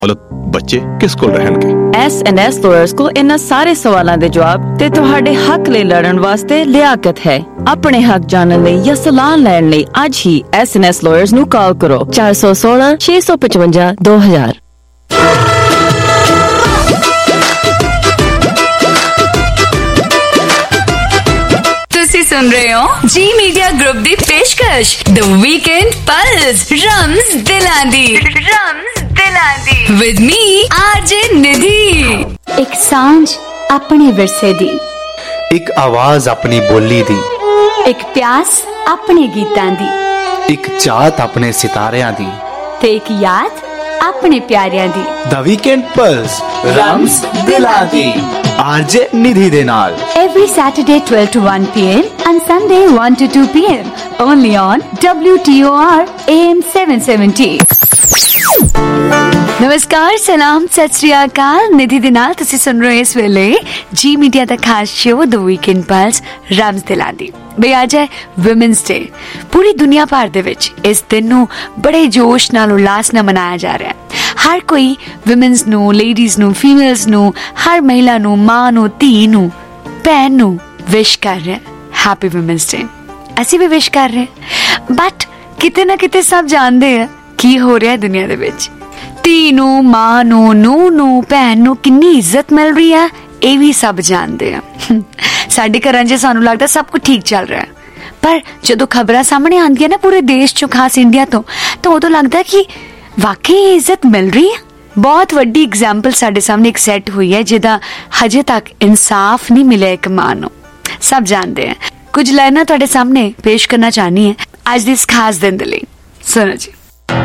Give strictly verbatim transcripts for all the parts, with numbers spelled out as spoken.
ਬੱਚੇ ਕਿਸ ਕੋਲ ਰਹਿਣਗੇ? ਐਸ ਐਂਡ ਐਸ ਲਾਇਰਸ ਕੋਲ ਇਹਨਾਂ ਸਾਰੇ ਸਵਾਲਾਂ ਦੇ ਜਵਾਬ ਤੇ ਤੁਹਾਡੇ ਹੱਕ ਲਈ ਲੜਨ ਵਾਸਤੇ ਲਿਆਕਤ ਹੈ। ਆਪਣੇ ਹੱਕ ਜਾਣਨ ਲਈ ਜਾਂ ਸਲਾਹ ਲੈਣ ਲਈ ਅੱਜ ਹੀ ਐਸ ਐਂਡ ਐਸ ਲਾਇਰਸ ਨੂੰ ਕਾਲ ਕਰੋ ਚਾਰ ਸੌ ਸੋਲਾਂ ਛੇ ਸੌ ਪਚਵੰਜਾ ਦੋ ਹਜ਼ਾਰ। ਤੁਸੀਂ ਸੁਣ ਰਹੇ ਹੋ ਜੀ ਮੀਡੀਆ ਗਰੁੱਪ ਦੀ ਪੇਸ਼ਕਸ਼ ਦ ਵੀਕਐਂਡ ਪਲਸ ਰਮਜ਼ ਦਿਲਾਂ ਦੀ ਰਮਜ਼ ਦਿਲਾਂ ਦੀ ਵਿਦ ਮੀ ਆਰਜੇ ਨਿਧੀ। ਇੱਕ ਸਾਂਝ ਆਪਣੇ ਵਿਰਸੇ ਦੀ, ਇੱਕ ਆਵਾਜ਼ ਆਪਣੀ ਬੋਲੀ ਦੀ, ਇੱਕ ਪਿਆਸ ਆਪਣੇ ਗੀਤਾਂ ਦੀ, ਇੱਕ ਚਾਹਤ ਆਪਣੇ ਸਿਤਾਰਿਆਂ ਦੀ, ਤੇ ਇੱਕ ਯਾਦ ਆਪਣੇ ਪਿਆਰਿਆਂ ਦੀ। ਦ ਵੀਕਐਂਡ ਪਲਸ ਰਮਜ਼ ਦਿਲਾਂ ਦੀ ਆਰਜੇ ਨਿਧੀ ਦੇ ਨਾਲ Every Saturday twelve to one p m and Sunday one to two p m only on W T O R A M seven seventy। ਨਮਸਕਾਰ, ਸਲਾਮ, ਸਤਿ ਸ੍ਰੀ ਅਕਾਲ। ਨਿਧੀ ਦੇ ਨਾਲ ਤੁਸੀਂ ਸੁਣ ਰਹੇ ਇਸ ਵੇਲੇ ਜੀ ਮੀਡੀਆ ਦਾ ਖਾਸ ਸ਼ੋਅ ਦ ਵੀਕਐਂਡ ਪਲਸ ਰਮਜ਼ ਦਿਲਾਂ ਦੀ। ਬਈ ਅੱਜ ਹੈ ਵਿਮਨਸ ਡੇ। ਪੂਰੀ ਦੁਨੀਆ ਭਰ ਦੇ ਵਿੱਚ ਇਸ ਦਿਨ ਨੂੰ ਬੜੇ ਜੋਸ਼ ਨਾਲ ਉਲਾਸ ਨਾਲ ਮਨਾਇਆ ਜਾ ਰਿਹਾ ਹੈ। ਹਰ ਕੋਈ ਵਿਮਨਸ ਨੂੰ, ਲੇਡੀਜ਼ ਨੂੰ, ਫੀਮੇਲਸ ਨੂੰ, ਹਰ ਮਹਿਲਾ ਨੂੰ, ਮਾਂ ਨੂੰ, ਧੀ ਨੂੰ, ਭੈਣ ਨੂੰ ਵਿਸ਼ ਕਰ ਰਿਹਾ ਹੈਪੀ ਵਿਮਨਸ ਡੇ। ਅਸੀਂ ਵੀ ਵਿਸ਼ ਕਰ ਰਹੇ, ਬਟ ਕਿਤੇ ਨਾ ਕਿਤੇ ਸਭ ਜਾਣਦੇ ਆ ਕੀ ਹੋ ਰਿਹਾ ਦੁਨੀਆ ਦੇ ਵਿੱਚ। ਧੀ ਨੂੰ, ਮਾਂ ਨੂੰ, ਨੂੰਹ ਨੂੰ, ਭੈਣ ਨੂੰ ਕਿੰਨੀ ਇੱਜ਼ਤ ਮਿਲ ਰਹੀ ਆ, ਇਹ ਵੀ ਸਭ ਜਾਣਦੇ ਆ। ਸਾਡੇ ਘਰਾਂ 'ਚ ਸਾਨੂੰ ਲੱਗਦਾ ਸਭ ਕੁਝ ਠੀਕ ਚੱਲ ਰਿਹਾ, ਪਰ ਜਦੋਂ ਖਬਰਾਂ ਸਾਹਮਣੇ ਆਉਂਦੀਆਂ ਨਾ ਪੂਰੇ ਦੇਸ਼ 'ਚੋਂ, ਖਾਸ ਇੰਡੀਆ ਤੋਂ, ਤਾਂ ਉਦੋਂ ਲੱਗਦਾ ਕਿ ਵਾਕਈ ਇੱਜ਼ਤ ਮਿਲ ਰਹੀ ਹੈ। ਬਹੁਤ ਵੱਡੀ ਐਗਜ਼ਾਮਪਲ ਸਾਡੇ ਸਾਹਮਣੇ ਇੱਕ ਸੈੱਟ ਹੋਈ ਹੈ ਜਿਹਦਾ ਹਜੇ ਤੱਕ ਇਨਸਾਫ ਨਹੀਂ ਮਿਲਿਆ ਇੱਕ ਮਾਂ ਨੂੰ। ਸਭ ਜਾਣਦੇ ਆ। ਕੁਝ ਲਾਈਨਾਂ ਤੁਹਾਡੇ ਸਾਹਮਣੇ ਪੇਸ਼ ਕਰਨਾ ਚਾਹਨੀ ਹੈ ਅੱਜ ਦੇ ਇਸ ਖਾਸ ਦਿਨ ਦੇ ਲਈ। ਸੁਣੋ ਜੀ।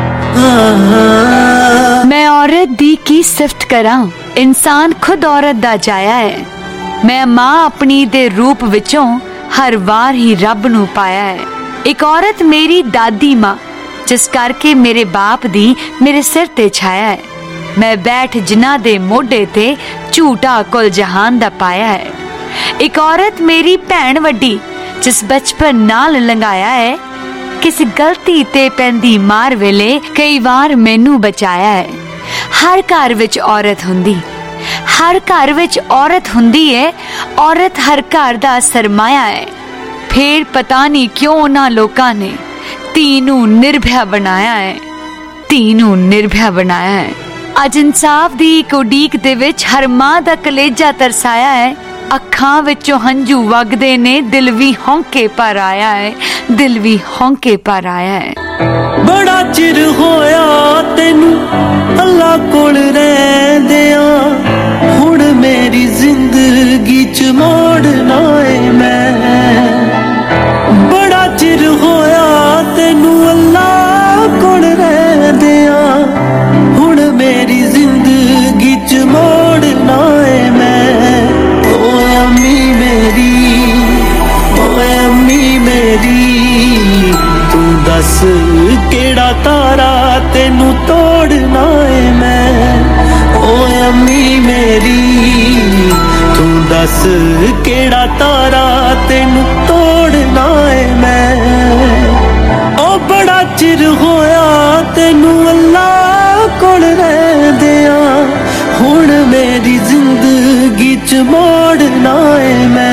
ਮੈਂ ਔਰਤ ਦੀ ਕੀ ਸਿਫਤ ਕਰਾਂ, ਇਨਸਾਨ ਖੁਦ ਔਰਤ ਦਾ ਜਾਇਆ ਹੈ। ਮੈਂ ਮਾਂ ਆਪਣੀ ਦੇ ਰੂਪ ਵਿੱਚੋਂ ਹਰ ਵਾਰ ਹੀ ਰੱਬ ਨੂੰ ਪਾਇਆ ਹੈ। ਇੱਕ ਔਰਤ ਮੇਰੀ ਦਾਦੀ ਮਾਂ, ਜਿਸ ਕਰਕੇ ਮੇਰੇ ਬਾਪ ਦੀ ਮੇਰੇ ਸਿਰ ਤੇ ਛਾਇਆ ਹੈ। ਮੈਂ ਬੈਠ ਜਿਨ੍ਹਾਂ ਦੇ ਮੋਢੇ ਤੇ ਝੂਟਾ ਕੁਲ ਜਹਾਨ ਦਾ ਪਾਇਆ ਹੈ। ਇੱਕ ਔਰਤ ਮੇਰੀ ਭੈਣ ਵੱਡੀ, ਜਿਸ ਬਚਪਨ ਨਾਲ ਲੰਘਾਇਆ ਹੈ। ਕਿਸ ਗਲਤੀ ਤੇ ਪੈਂਦੀ ਮਾਰ ਵੇਲੇ ਕਈ ਵਾਰ ਮੈਨੂੰ ਬਚਾਇਆ ਹੈ। ਹਰ ਘਰ ਵਿੱਚ ਔਰਤ ਹੁੰਦੀ, ਹਰ ਘਰ ਵਿੱਚ ਔਰਤ ਹੁੰਦੀ ਹੈ। ਔਰਤ ਹਰ ਘਰ ਦਾ ਸਰਮਾਇਆ ਹੈ। ਫੇਰ ਪਤਾ ਨਹੀਂ ਕਿਉਂ ਉਹਨਾਂ ਲੋਕਾਂ ਨੇ ਧੀ ਨੂੰ ਨਿਰਭੈ ਬਣਾਇਆ ਹੈ, ਧੀ ਨੂੰ ਨਿਰਭੈ ਬਣਾਇਆ ਹੈ। ਅੱਜ ਇਨਸਾਫ ਦੀ ਇੱਕ ਉਡੀਕ ਦੇ ਵਿੱਚ ਹਰ ਮਾਂ ਦਾ ਕਲੇਜਾ ਤਰਸਾਇਆ ਹੈ। ਅੱਖਾਂ ਵਿੱਚੋਂ ਹੰਝੂ ਵਗਦੇ ਨੇ, ਦਿਲ ਵੀ ਹੌਂਕੇ ਪਰ ਆਇਆ ਹੈ, ਦਿਲ ਵੀ ਹੌਂਕੇ ਪਰ ਆਇਆ ਹੈ। ਬੜਾ ਚਿਰ ਹੋਇਆ ਤੈਨੂੰ ਅੱਲਾ ਕੋਲ ਰਹਿੰਦਿਆਂ, ਹੁਣ ਮੇਰੀ ਜ਼ਿੰਦਗੀ ਚ ਮੋੜਨਾ ਏ ਮੈਂ। ਬੜਾ ਚਿਰ ਹੋਇਆ ਤੈਨੂੰ ਅੱਲਾ ਕੋਲ ਰਹਿੰਦਿਆਂ, ਹੁਣ ਮੇਰੀ ਜ਼ਿੰਦਗੀ ਚ ਮੋੜਨਾ ਏ ਮੈਂ। ਓਏ ਅੰਮੀ ਮੇਰੀ, ਓਏ ਅੰਮੀ ਮੇਰੀ, ਤੂੰ ਦੱਸ ਕਿਹੜਾ ਤਾਰਾ ਤੈਨੂੰ ਤੋੜਨਾ ਏ ਮੈਂ। ਓਏ ਅੰਮੀ ਮੇਰੀ, ਤੂੰ ਦੱਸ ਕਿਹੜਾ ਤਾਰਾ ਤੈਨੂੰ ਤੋੜਨਾ ਏ ਮੈਂ। ਓ ਬੜਾ ਚਿਰ ਹੋਇਆ ਤੈਨੂੰ ਅੱਲਾ ਕੋਲ ਰਹਿੰਦਿਆਂ, ਹੁਣ ਮੇਰੀ ਜ਼ਿੰਦਗੀ ਚ ਮੋੜਨਾ ਏ ਮੈਂ।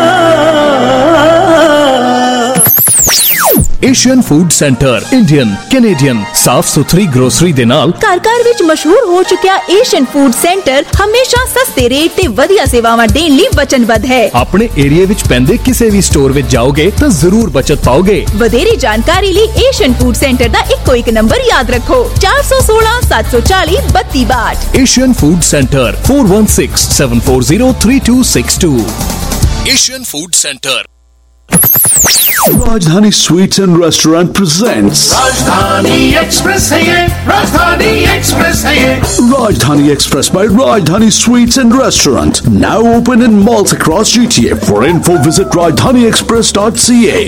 Asian food centre Indian Canadian ਸਾਫ ਸੁਥਰੀ ਗਰੋਸਰੀ ਦੇ ਨਾਲ ਘਰ ਘਰ ਵਿੱਚ ਮਸ਼ਹੂਰ ਹੋ ਚੁੱਕਿਆ ਏਸ਼ੀਅਨ ਫੂਡ ਸੈਂਟਰ ਹਮੇਸ਼ਾ ਸਸਤੇ ਰੇਟ ਤੇ ਵਧੀਆ ਸੇਵਾਵਾਂ ਦੇਣ ਲਈ ਵਚਨਬੱਧ ਹੈ। ਆਪਣੇ ਏਰੀਆ ਵਿੱਚ ਪੈਂਦੇ ਕਿਸੇ ਵੀ ਸਟੋਰ ਵਿੱਚ ਜਾਓਗੇ ਤਾਂ ਜ਼ਰੂਰ ਬਚਤ ਪਾਓਗੇ। ਵਧੇਰੇ ਜਾਣਕਾਰੀ ਲਈ ਏਸ਼ੀਅਨ ਫੂਡ ਸੈਂਟਰ ਦਾ ਇੱਕੋ ਇੱਕ ਨੰਬਰ ਯਾਦ ਰੱਖੋ, ਚਾਰ ਸੌ ਸੋਲਾਂ ਸੱਤ ਸੌ ਚਾਲੀ ਬੱਤੀ ਬਾਹਠ। Asian food centre four one six seven four zero three two six two। Asian food centre. Rajdhani Sweets and Restaurant presents Rajdhani Express है ये, Rajdhani Express है ये। Rajdhani Express by Rajdhani Sweets and Restaurant, now open in malls across G T A. For info visit rajdhani express dot c a।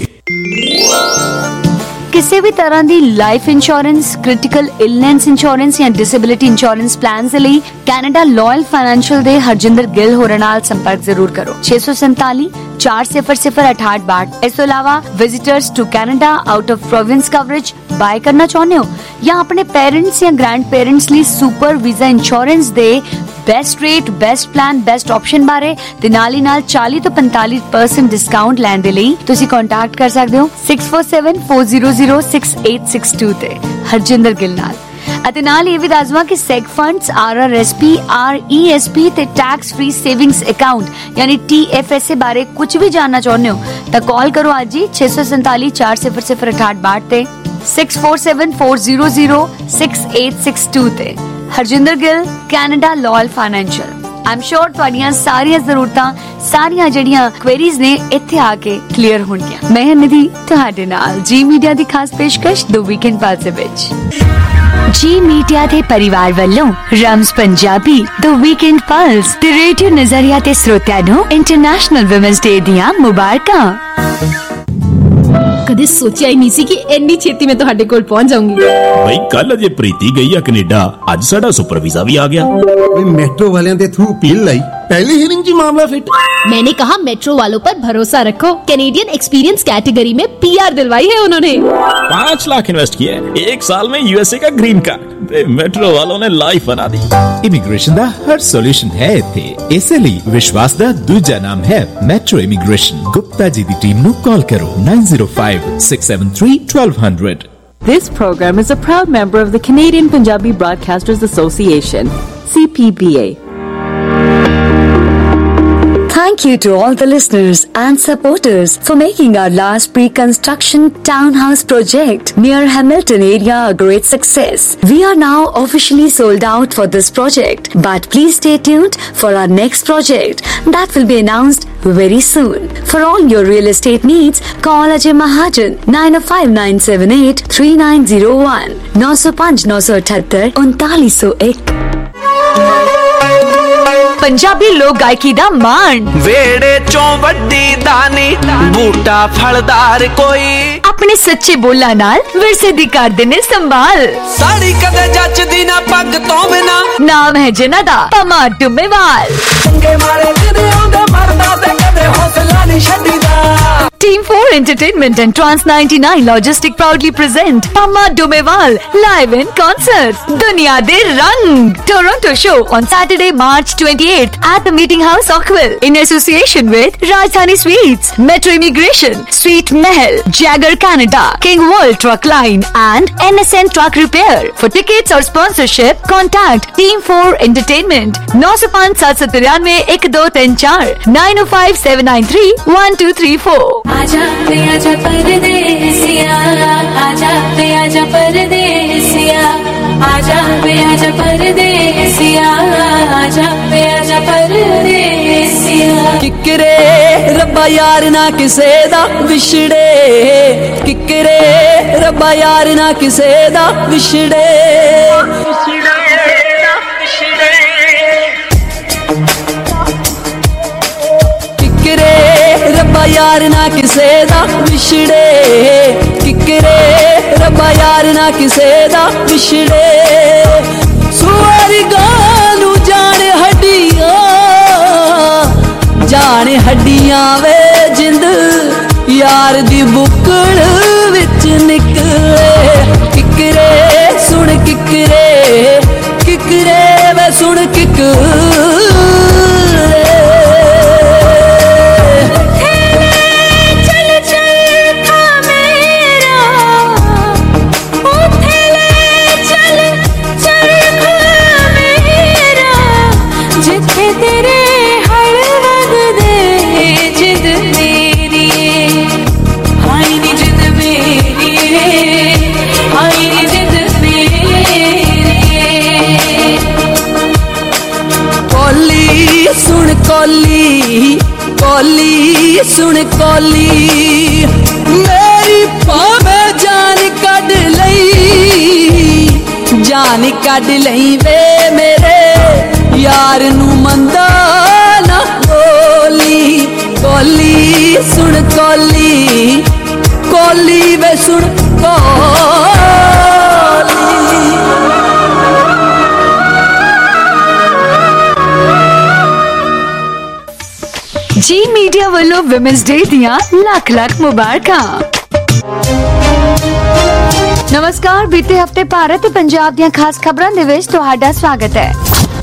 ਕਿਸੇ ਵੀ ਤਰ੍ਹਾਂ ਦੀ life insurance, critical illness insurance ਜਾਂ disability insurance plans ਦੇ ਲਈ Canada loyal financial ਦੇ ਹਰਜਿੰਦਰ ਗਿੱਲ ਹੋਰਾਂ ਨਾਲ ਸੰਪਰਕ ਜ਼ਰੂਰ ਕਰੋ। ਛੇ ਸੌ ਸੰਤਾਲੀ ਚਾਰ ਸਿਫਰ ਸਿਫਰ ਅਠਾਹਠ ਬਾਹਠ। ਇਸ ਤੋਂ ਇਲਾਵਾ visitors to Canada out of province coverage buy ਕਰਨਾ ਚਾਹੁੰਦੇ ਹੋ ਜਾਂ ਆਪਣੇ ਪੇਰੈਂਟਸ ਜਾਂ ਗ੍ਰੈਂਡ ਪੇਰੈਂਟਸ ਲਈ ਸੁਪਰ ਵੀਜ਼ਾ ਇੰਸ਼ੋਰੈਂਸ ਦੇ best rate, best plan, best option ਬਾਰੇ ਤੇ ਨਾਲ ਹੀ ਨਾਲ ਚਾਲੀ ਤੋਂ ਪੈਂਤਾਲੀ ਪਰਸੈਂਟ ਡਿਸਕਾਊਂਟ ਲੈਣ ਦੇ ਲਈ ਤੁਸੀਂ ਕੰਟੈਕਟ ਕਰ ਸਕਦੇ ਹੋ six four seven four zero zero six eight six two ਤੇ ਹਰਜਿੰਦਰ ਗਿੱਲ ਨਾਲ। ਅਤੇ ਨਾਲ ਇਹ ਵੀ ਦੱਸਵਾ ਕਿ seg funds, R R S P, R E S P ਤੇ ਟੈਕਸ ਫ੍ਰੀ ਸੇਵਿੰਗਸ ਅਕਾਊਂਟ ਯਾਨੀ ਟੀ ਐਫ ਐਸ ਏ ਬਾਰੇ ਕੁਝ ਵੀ ਜਾਨਣਾ ਚਾਹੁੰਦੇ ਹੋ ਤਾਂ ਕਾਲ ਕਰੋ ਅੱਜ ਹੀ ਛੇ ਸੌ ਸੰਤਾਲੀ ਚਾਰ ਸਿਫਰ ਸਿਫਰ ਅਠਾਹਠ ਬਾਹਠ ਤੇ six four seven four zero zero six eight six two ਤੇ। Harjinder Gill, Canada loyal financial. ਆਮ ਸ਼ੋਰ ਤੁਹਾਡੀਆਂ ਸਾਰੀਆਂ ਜ਼ਰੂਰਤਾਂ, ਸਾਰੀਆਂ ਜਿਹੜੀਆਂ ਕੁਐਰੀਜ਼ ਨੇ ਇੱਥੇ ਆ ਕੇ ਕਲੀਅਰ ਹੋਣਗੀਆਂ। ਮੈਂ ਨਿਧੀ ਤੁਹਾਡੇ ਨਾਲ ਜੀ ਮੀਡੀਆ ਦੀ ਖਾਸ ਪੇਸ਼ਕਸ਼ ਦ ਵੀਕਐਂਡ ਪਲਸ ਦੇ ਵਿੱਚ। ਜੀ ਮੀਡੀਆ ਦੇ ਪਰਿਵਾਰ ਵੱਲੋਂ ਰਮਜ਼ ਪੰਜਾਬੀ ਦ ਵੀਕਐਂਡ ਪਲਸ ਤੇ ਰੇਡੀਓ ਨਜ਼ਰੀਆ ਤੇ ਸਰੋਤਿਆਂ ਨੂੰ ਇੰਟਰਨੈਸ਼ਨਲ ਵੂਮਨਸ ਡੇ ਦੀਆਂ ਮੁਬਾਰਕਾਂ। ਕਦੇ ਸੋਚਿਆ ਹੀ ਨਹੀਂ ਸੀ ਕਿ ਇੰਨੀ ਛੇਤੀ ਮੈਂ ਤੁਹਾਡੇ ਕੋਲ ਪਹੁੰਚ ਜਾਊਂਗੀ। ਬਈ ਕੱਲ ਅਜੇ ਪ੍ਰੀਤੀ ਗਈ ਆ ਕੈਨੇਡਾ, ਅੱਜ ਸਾਡਾ ਸੁਪਰ ਵੀਜ਼ਾ ਵੀ ਆ ਗਿਆ। ਬਈ ਮੈਟਰੋ ਵਾਲਿਆਂ ਦੇ ਥਰੂ ਅਪੀਲ ਲਈ पहली हीयरिंग जी मामला फिट। मैंने कहा मेट्रो वालों पर भरोसा रखो। कैनेडियन एक्सपीरियंस कैटेगरी में पीआर दिलवाई है उन्होंने। पांच लाख इन्वेस्ट किया है, एक साल में यूएसए का ग्रीन कार्ड। मेट्रो वालों ने लाइफ बना दी। इमिग्रेशन दा हर सॉल्यूशन है इत्थे, इसलिए विश्वास दा दूजा नाम है मेट्रो इमिग्रेशन। गुप्ता जी दी टीम नु कॉल करो nine zero five six seven three twelve hundred. This program is a proud member of the Canadian Punjabi Broadcasters Association, C P B A. Thank you to all the listeners and supporters for making our last pre-construction townhouse project near Hamilton area a great success. We are now officially sold out for this project, but please stay tuned for our next project that will be announced very soon. For all your real estate needs, call Ajay Mahajan nine oh five nine seven eight three nine zero one nine oh five nine eight eight उनतालीस सौ एक। पंजाबी लोक गायकी दा मान वेड़े चों वड्डी दानी बूटा फलदार कोई अपने सच्चे बोला नाल विरसे दी कर देने संभाल। साड़ी कदे जचदी ना पग तो बिना नाम है जिन्ना दा पमा डुमेवाल। चंगे मारे कदे आंदे मरदा ते कदे हौसला नहीं छड्डीदा। Team four Entertainment and Trans ninety-nine Logistic proudly present Pama Dumeval live in concert Duniya De Rang Toronto show on Saturday March twenty-eighth at the Meeting House Oakville in association with Rajdhani Sweets, Metro Immigration, Sweet Mahal, Jagger Canada, King World Truck Line and N S N Truck Repair. For tickets or sponsorship, contact Team four Entertainment nine oh five seven seven three nine one two three four nine oh five seven nine three one two three four। आजा पे आजा परदेसिया, आजा पे आजा परदेसिया, आजा पे आजा परदेसिया, आजा पे आजा परदेसिया। किकरे रब्बा यार ना किसे दा विछड़े, किकरे रब्बा यार ना किसे दा विछड़े। किकरे रब्बा यार ना किसे दा विछड़े, किकरे रब्बा यार ना किसे दा विछड़े। सुअरगां नू जान हड्डियां, जान हड्डियां वे जिंद यार दी बुकड़ विच निकले। किकरे सुन किकरे, किकरे वे सुन किकरे। कोली कोली सुन कोली मेरी भावे जान कढ़ लई, जान कढ़ लई वे मेरे यार नू मंदा ना बोली। कोली सुन कोली, कोली वे सुन कोली। जी मीडिया मीडिया वालों विमेंस डे दियां लख लख मुबारकां। नमस्कार, बीते हफ्ते भारत ते पंजाब दियां खास खबरां दे विच तुहाडा स्वागत है।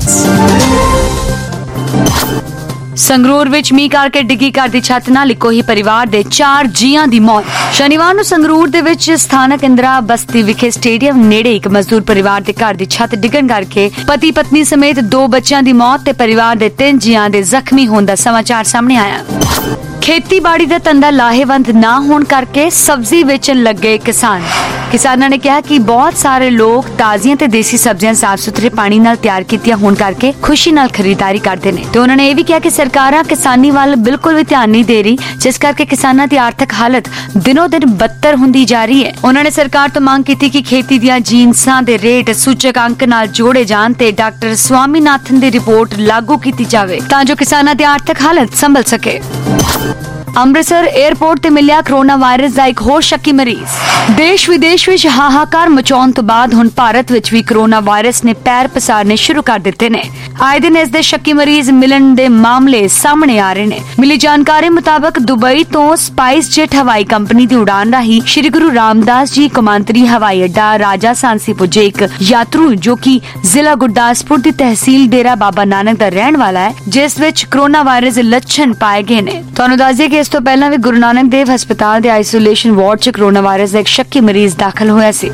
संगरूर विच मींह करके डिग्गी घर दी छत नाल इक्को ही परिवार दे चार जीआं दी मौत। शनिवार नूं संगरूर दे विच स्थानक इंदिरा बस्ती विखे स्टेडियम नेड़े एक मजदूर परिवार दे घर दी छत डिगण करके पति पत्नी समेत दो बच्चों दी मौत ते परिवार दे तीन जीआं दे जख्मी होण दा समाचार सामने आया। खेतीबाड़ी दा धंधा लाहेवंद ना होण करके सब्जी बेचण लगे किसान। किसानां ने कहा कि बहुत सारे लोग ताजियां ते देसी सब्जियां साफ सुथरे पानी नाल तैयार कीतियां होण करके खुशी नाल खरीदारी करदे ने ते उन्होंने ये भी कहा कि सरकारां किसानी वाल बिल्कुल भी ध्यान नहीं दे रही, जिस करके किसानां दी आर्थिक हालत दिनों दिन बदतर हुंदी जा रही है। उन्होंने सरकार तो मांग की कि खेती दियां जिनसां दे रेट सूचक अंक नाल जोड़े जाण ते डॉक्टर स्वामीनाथन दी रिपोर्ट लागू कीती जावे तां जो किसानां दी आर्थिक हालत संभल सके। अमृतसर एयरपोर्ट ते मिलिया कोरोना वायरस दा एक होर शक्की मरीज। देश विदेश विच हाहाकार मचाउण तो बाद हुण भारत विच भी कोरोना वायरस ने पैर पसारने शुरू कर दिते ने। आए दिन इस दे शक्की मरीज मिलन दे मामले सामने आ रहे ने। मिली जानकारी मुताबक दुबई तो स्पाइस जेट हवाई कंपनी दी उड़ान राही श्री गुरु रामदास जी कौमांतरी हवाई अड्डा राजा सांसी पुजे एक यात्रु जो कि जिला गुरदासपुर दी तहसील डेरा बाबा नानक दा रहन वाला है, जिस विच कोरोना वायरस दे लक्षण पाए गए ने। तुहानूं दस दईए कि इस तो पहला भी गुरु नानक देव हस्पताल दे आइसोलेशन वार्ड च कोरोना वायरस दा एक शक्की मरीज दाखिल होया सी।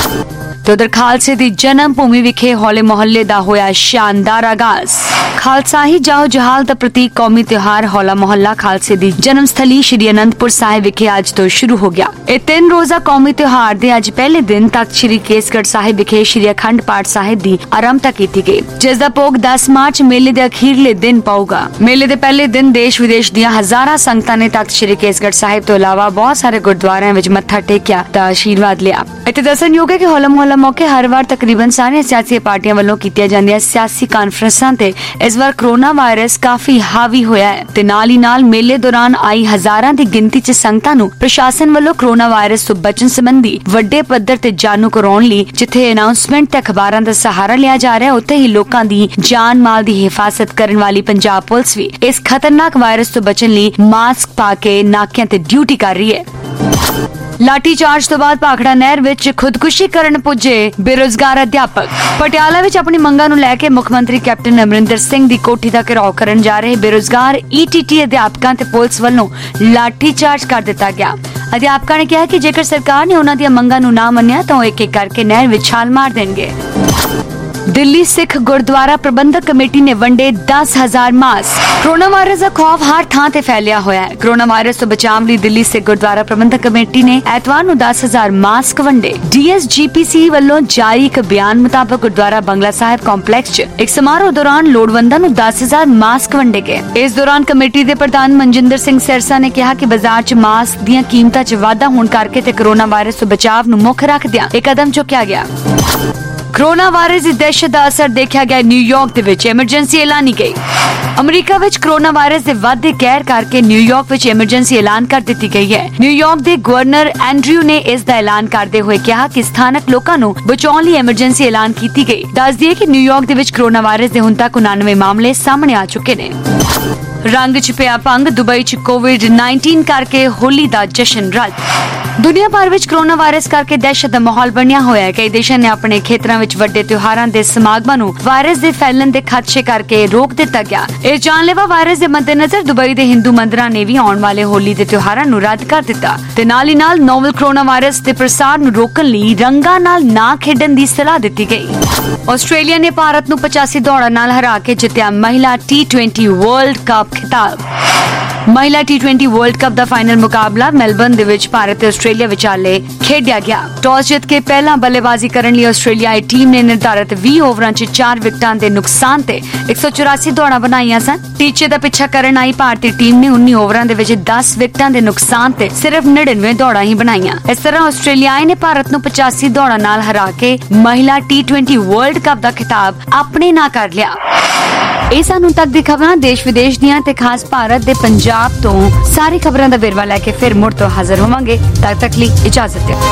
तो उधर खालसे दी जन्म भूमि विखे हौले मोहल्ले दा होया शानदार आगाज। खालसा ही जाओ जहाल दा प्रतीक कौमी त्योहार हौला मोहल्ला खालसे दी जन्म स्थली श्री अनंदपुर साहिब विखे आज तो शुरू हो गया। ए तीन रोजा कौमी त्योहार दे अज पहले दिन तक श्री केसगढ़ साहिब विखे श्री अखंड पाठ साहिब दी आरंभता कीती गई, जिस दा भोग दस मार्च मेले दे अखीरले दिन पाऊगा। मेले दे पहले दिन देश विदेश दियां हजारां संगतां ने तख्त श्री केसगढ़ साहिब तो इलावा बहुत सारे गुरुद्वारियां विच मत्था टेकिया ते आशीर्वाद लिया। इत्थे दस्सणयोग है कि हौला मोहल्ला मौके हर बार तकरीबन सारियां सियासी पार्टियां वालों कीतियां जांदियां सियासी कांफ्रेंसां ते इस बार कोरोना वायरस काफी हावी होया है ते नाल ही नाल मेले दौरान आई हजारां दी गिनती च संगतां नूं प्रशासन वालों कोरोना वायरस तो बचन संबंधी वड्डे पद्धर ते जाणू कराउण लई जिथे अनाउंसमेंट ते अखबारां दा सहारा लिया जा रहा है, उत्थे ही लोकां दी जान माल दी हिफाजत करन वाली पंजाब पुलिस भी इस खतरनाक वायरस तो बचन लई मास्क पा के नाकियां ते ड्यूटी कर रही है। लाठी चार्ज तो बाद भाखड़ा नहर विच खुदकुशी करन पुजे बेरोजगार अध्यापक। पटियाला विच अपनी मंगां नूं लैके मुख मंत्री कैप्टन अमरिंदर सिंह दी कोठी दा घेराव करन जा रहे बेरोजगार ईटीटी अध्यापकां ते पुलिस वालों लाठी चार्ज कर दिता गया। अध्यापकां ने कहा कि जेकर सरकार ने उन्हां दी मंगां नूं ना मन्निया तां एक एक करके नहर विच छाल मार देणगे। दिल्ली सिख गुरुद्वारा प्रबंधक कमेटी ने वंडे दस हजार मास्क। कोरोना वायरस का खौफ हर थां ते फैलिया होया है। कोरोना वायरस तो बचाव लई दिल्ली सिख गुरुद्वारा प्रबंधक कमेटी ने एतवार नूं दस हजार मास्क वंडे। डीएसजीपीसी वालों जारी एक बयान मुताबक गुरुद्वारा बंगला साहिब कॉम्पलैक्स च एक समारोह दौरान लोड़वंदां नूं दस हजार मास्क वंडे गए। इस दौरान कमेटी दे प्रधान मनजिंदर सिंह सिरसा ने कहा कि बाजार च मास्क दीयां कीमतां च वाधा होण करके ते कोरोना वायरस तो बचाव नूं मुख रखदिआं एक कदम चुक्या गया। कोरोना वायरस की दहशत का असर देखा गया न्यूयॉर्क दे विच एमरजेंसी ऐलानी गई। अमरीका विच कोरोना वायरस के वाधे कहर करके न्यूयॉर्क विच एमरजेंसी ऐलान कर दी गई है। न्यूयॉर्क के गवर्नर एंड्रयू ने इसका ऐलान करते हुए कहा कि स्थानक लोगों को बचाने लई एमरजेंसी ऐलान की गई। दस दिए कि न्यूयॉर्क दे विच कोरोना वायरस के हुण तक उनानवे मामले सामने आ चुके ने। रंग च पिया भंग, दुबई च कोविड नाइनटीन करके होली का जश्न रद्द। दुनिया भर विच कोरोना वायरस करके दहशत का माहौल बनिया होया है। कई देशों ने अपने खेतरां विच वड्डे त्योहारां दे समागमां नूं वायरस दे फैलण दे खदशे करके रोक दिता गया। इस जानलेवा वायरस दे मद्देनजर दुबई दे हिंदू मंदिरां ने भी आउण वाले होली दे त्योहारां नूं रद्द कर दिता ते नाल ही नाल नोवल कोरोना वायरस दे प्रसार नूं रोकण लई रंगां नाल ना खेडण दी सलाह दित्ती गई। आस्ट्रेलिया ने भारत नूं पचासी दौड़ां नाल हरा के जित्तिया महिला टी ट्वेंटी वर्ल्ड कप खिताब। महिला टी ट्वेंटी वर्ल्ड कप का फाइनल मुकाबला मेलबर्न दे विच भारत ते आस्ट्रेलिया विचाले खेडिया गया। टॉस जीत के पहला बल्लेबाजी करने लई आस्ट्रेलियाई टीम ने निर्धारित बीस ओवरां च चार विकेटां दे नुकसान ते एक सौ चौरासी दौड़ां बनाईयां सन। टीचे का पिछा करन आई भारतीय टीम ने उन्नीस ओवरां दे विच दस विकेटां दे नुकसान ते सिर्फ निन्यानवे दौड़ां ही बनाईयां। इस तरह आस्ट्रेलियाई ने भारत नूं पचासी दौड़ां नाल हरा के महिला टी ट्वेंटी वर्ल्ड कप का खिताब अपने नां कर लिया। ਇਹ ਸਾਨੂੰ ਤੱਕ ਦੀ ਖਬਰਾਂ ਦੇਸ਼ ਵਿਦੇਸ਼ ਦੀਆਂ ਤੇ ਖਾਸ ਭਾਰਤ ਦੇ ਪੰਜਾਬ ਤੋਂ ਸਾਰੀ ਖਬਰਾਂ ਦਾ ਵੇਰਵਾ ਲੈ ਕੇ ਫਿਰ ਮੁੜ ਤੋਂ ਹਾਜ਼ਰ ਹੋਵਾਂਗੇ। ਤਦ ਤੱਕ ਲਈ ਇਜਾਜ਼ਤ ਦਿਓ।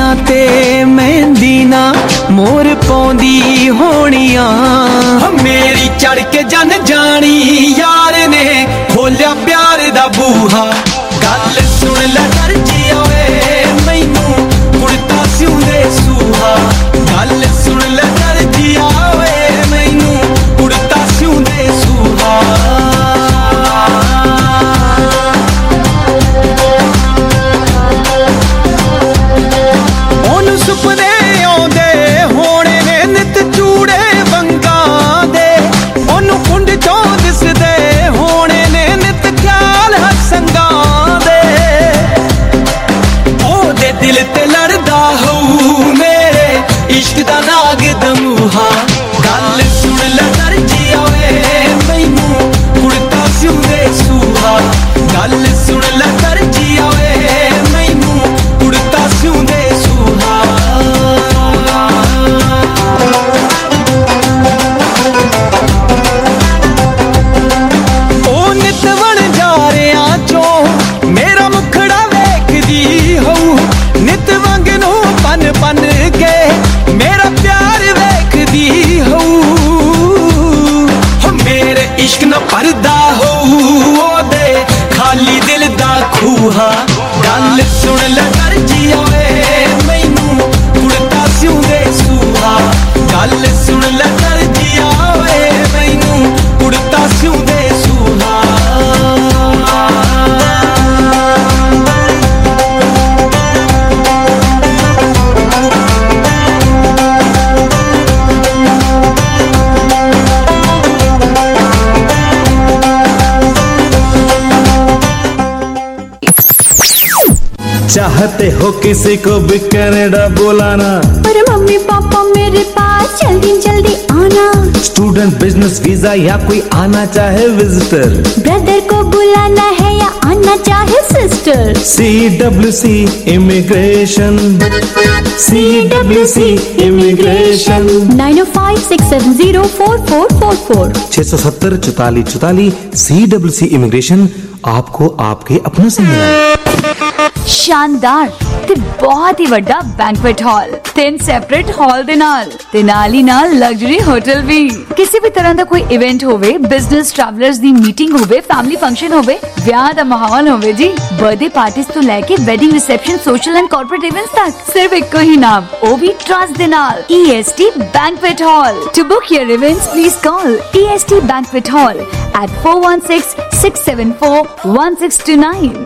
ते मेहंदी ना मोर पौंदी होनियां मेरी चढ़ के जन जानी यार ने खोलिया प्यार दा बूहा गल सुन ले दर्जिया वे मैनू कुड़ता सिउंदे सूहा गल सुन ले दर्जिया वे मैनू कुड़ता सिउंदे सूहा सुपने आउंदे होने ने नित चूड़े वंगां दे ओनू कुंड चों दिसदे होने ने नित ख्याल हसंगां दे ओदे दिल ते लड़दा होऊ मेरे इश्क दा नाग दमूहा गल सुन ले दर्जिया वे मैनू कुड़ता सिउंदे सूहा गल सुन ले दर्जिया वे मैनू कुड़ता सिउंदे सूहा बन के मेरा प्यार वेखदी हो मेरे इश्क न परदा हो ओदे खाली दिल दा खूहा गल सुन ले दर्जिया वे मैनू कुड़ता सिउंदे सूहा गल सुन ले दर्जिया वे मैनू कुड़ता सिउंदे सूहा चाहते हो किसी को भी कनाडा बुलाना पर मम्मी पापा मेरे पास जल्दी जल्दी आना स्टूडेंट बिजनेस वीजा या कोई आना चाहे विजिटर ब्रदर को बुलाना है या आना चाहे sister C W C immigration C W C immigration nine ओ five six seven zero four four four four छह सौ सत्तर चौतालीस चौतालीस सी डब्ल्यू सी इमिग्रेशन आपको आपके अपनों से मिला। शानदार ते बहुत ही वड्डा बैंक्वेट हॉल तीन सेपरेट हॉल दे नाल ते नाल ही नाल लग्जरी होटल भी किसी भी तरह दा कोई इवेंट होवे बिजनेस ट्रैवलर्स दी मीटिंग होवे फैमिली फंक्शन होवे ब्याह दा माहौल होवे जी बर्थडे पार्टीज तो लेके wedding reception social and corporate events तक सिर्फ एक ही नाम ओ भी ट्रस्ट दे नाल E S T banquet hall. To book your events please call E S T banquet hall at four one six six seven four one six two nine।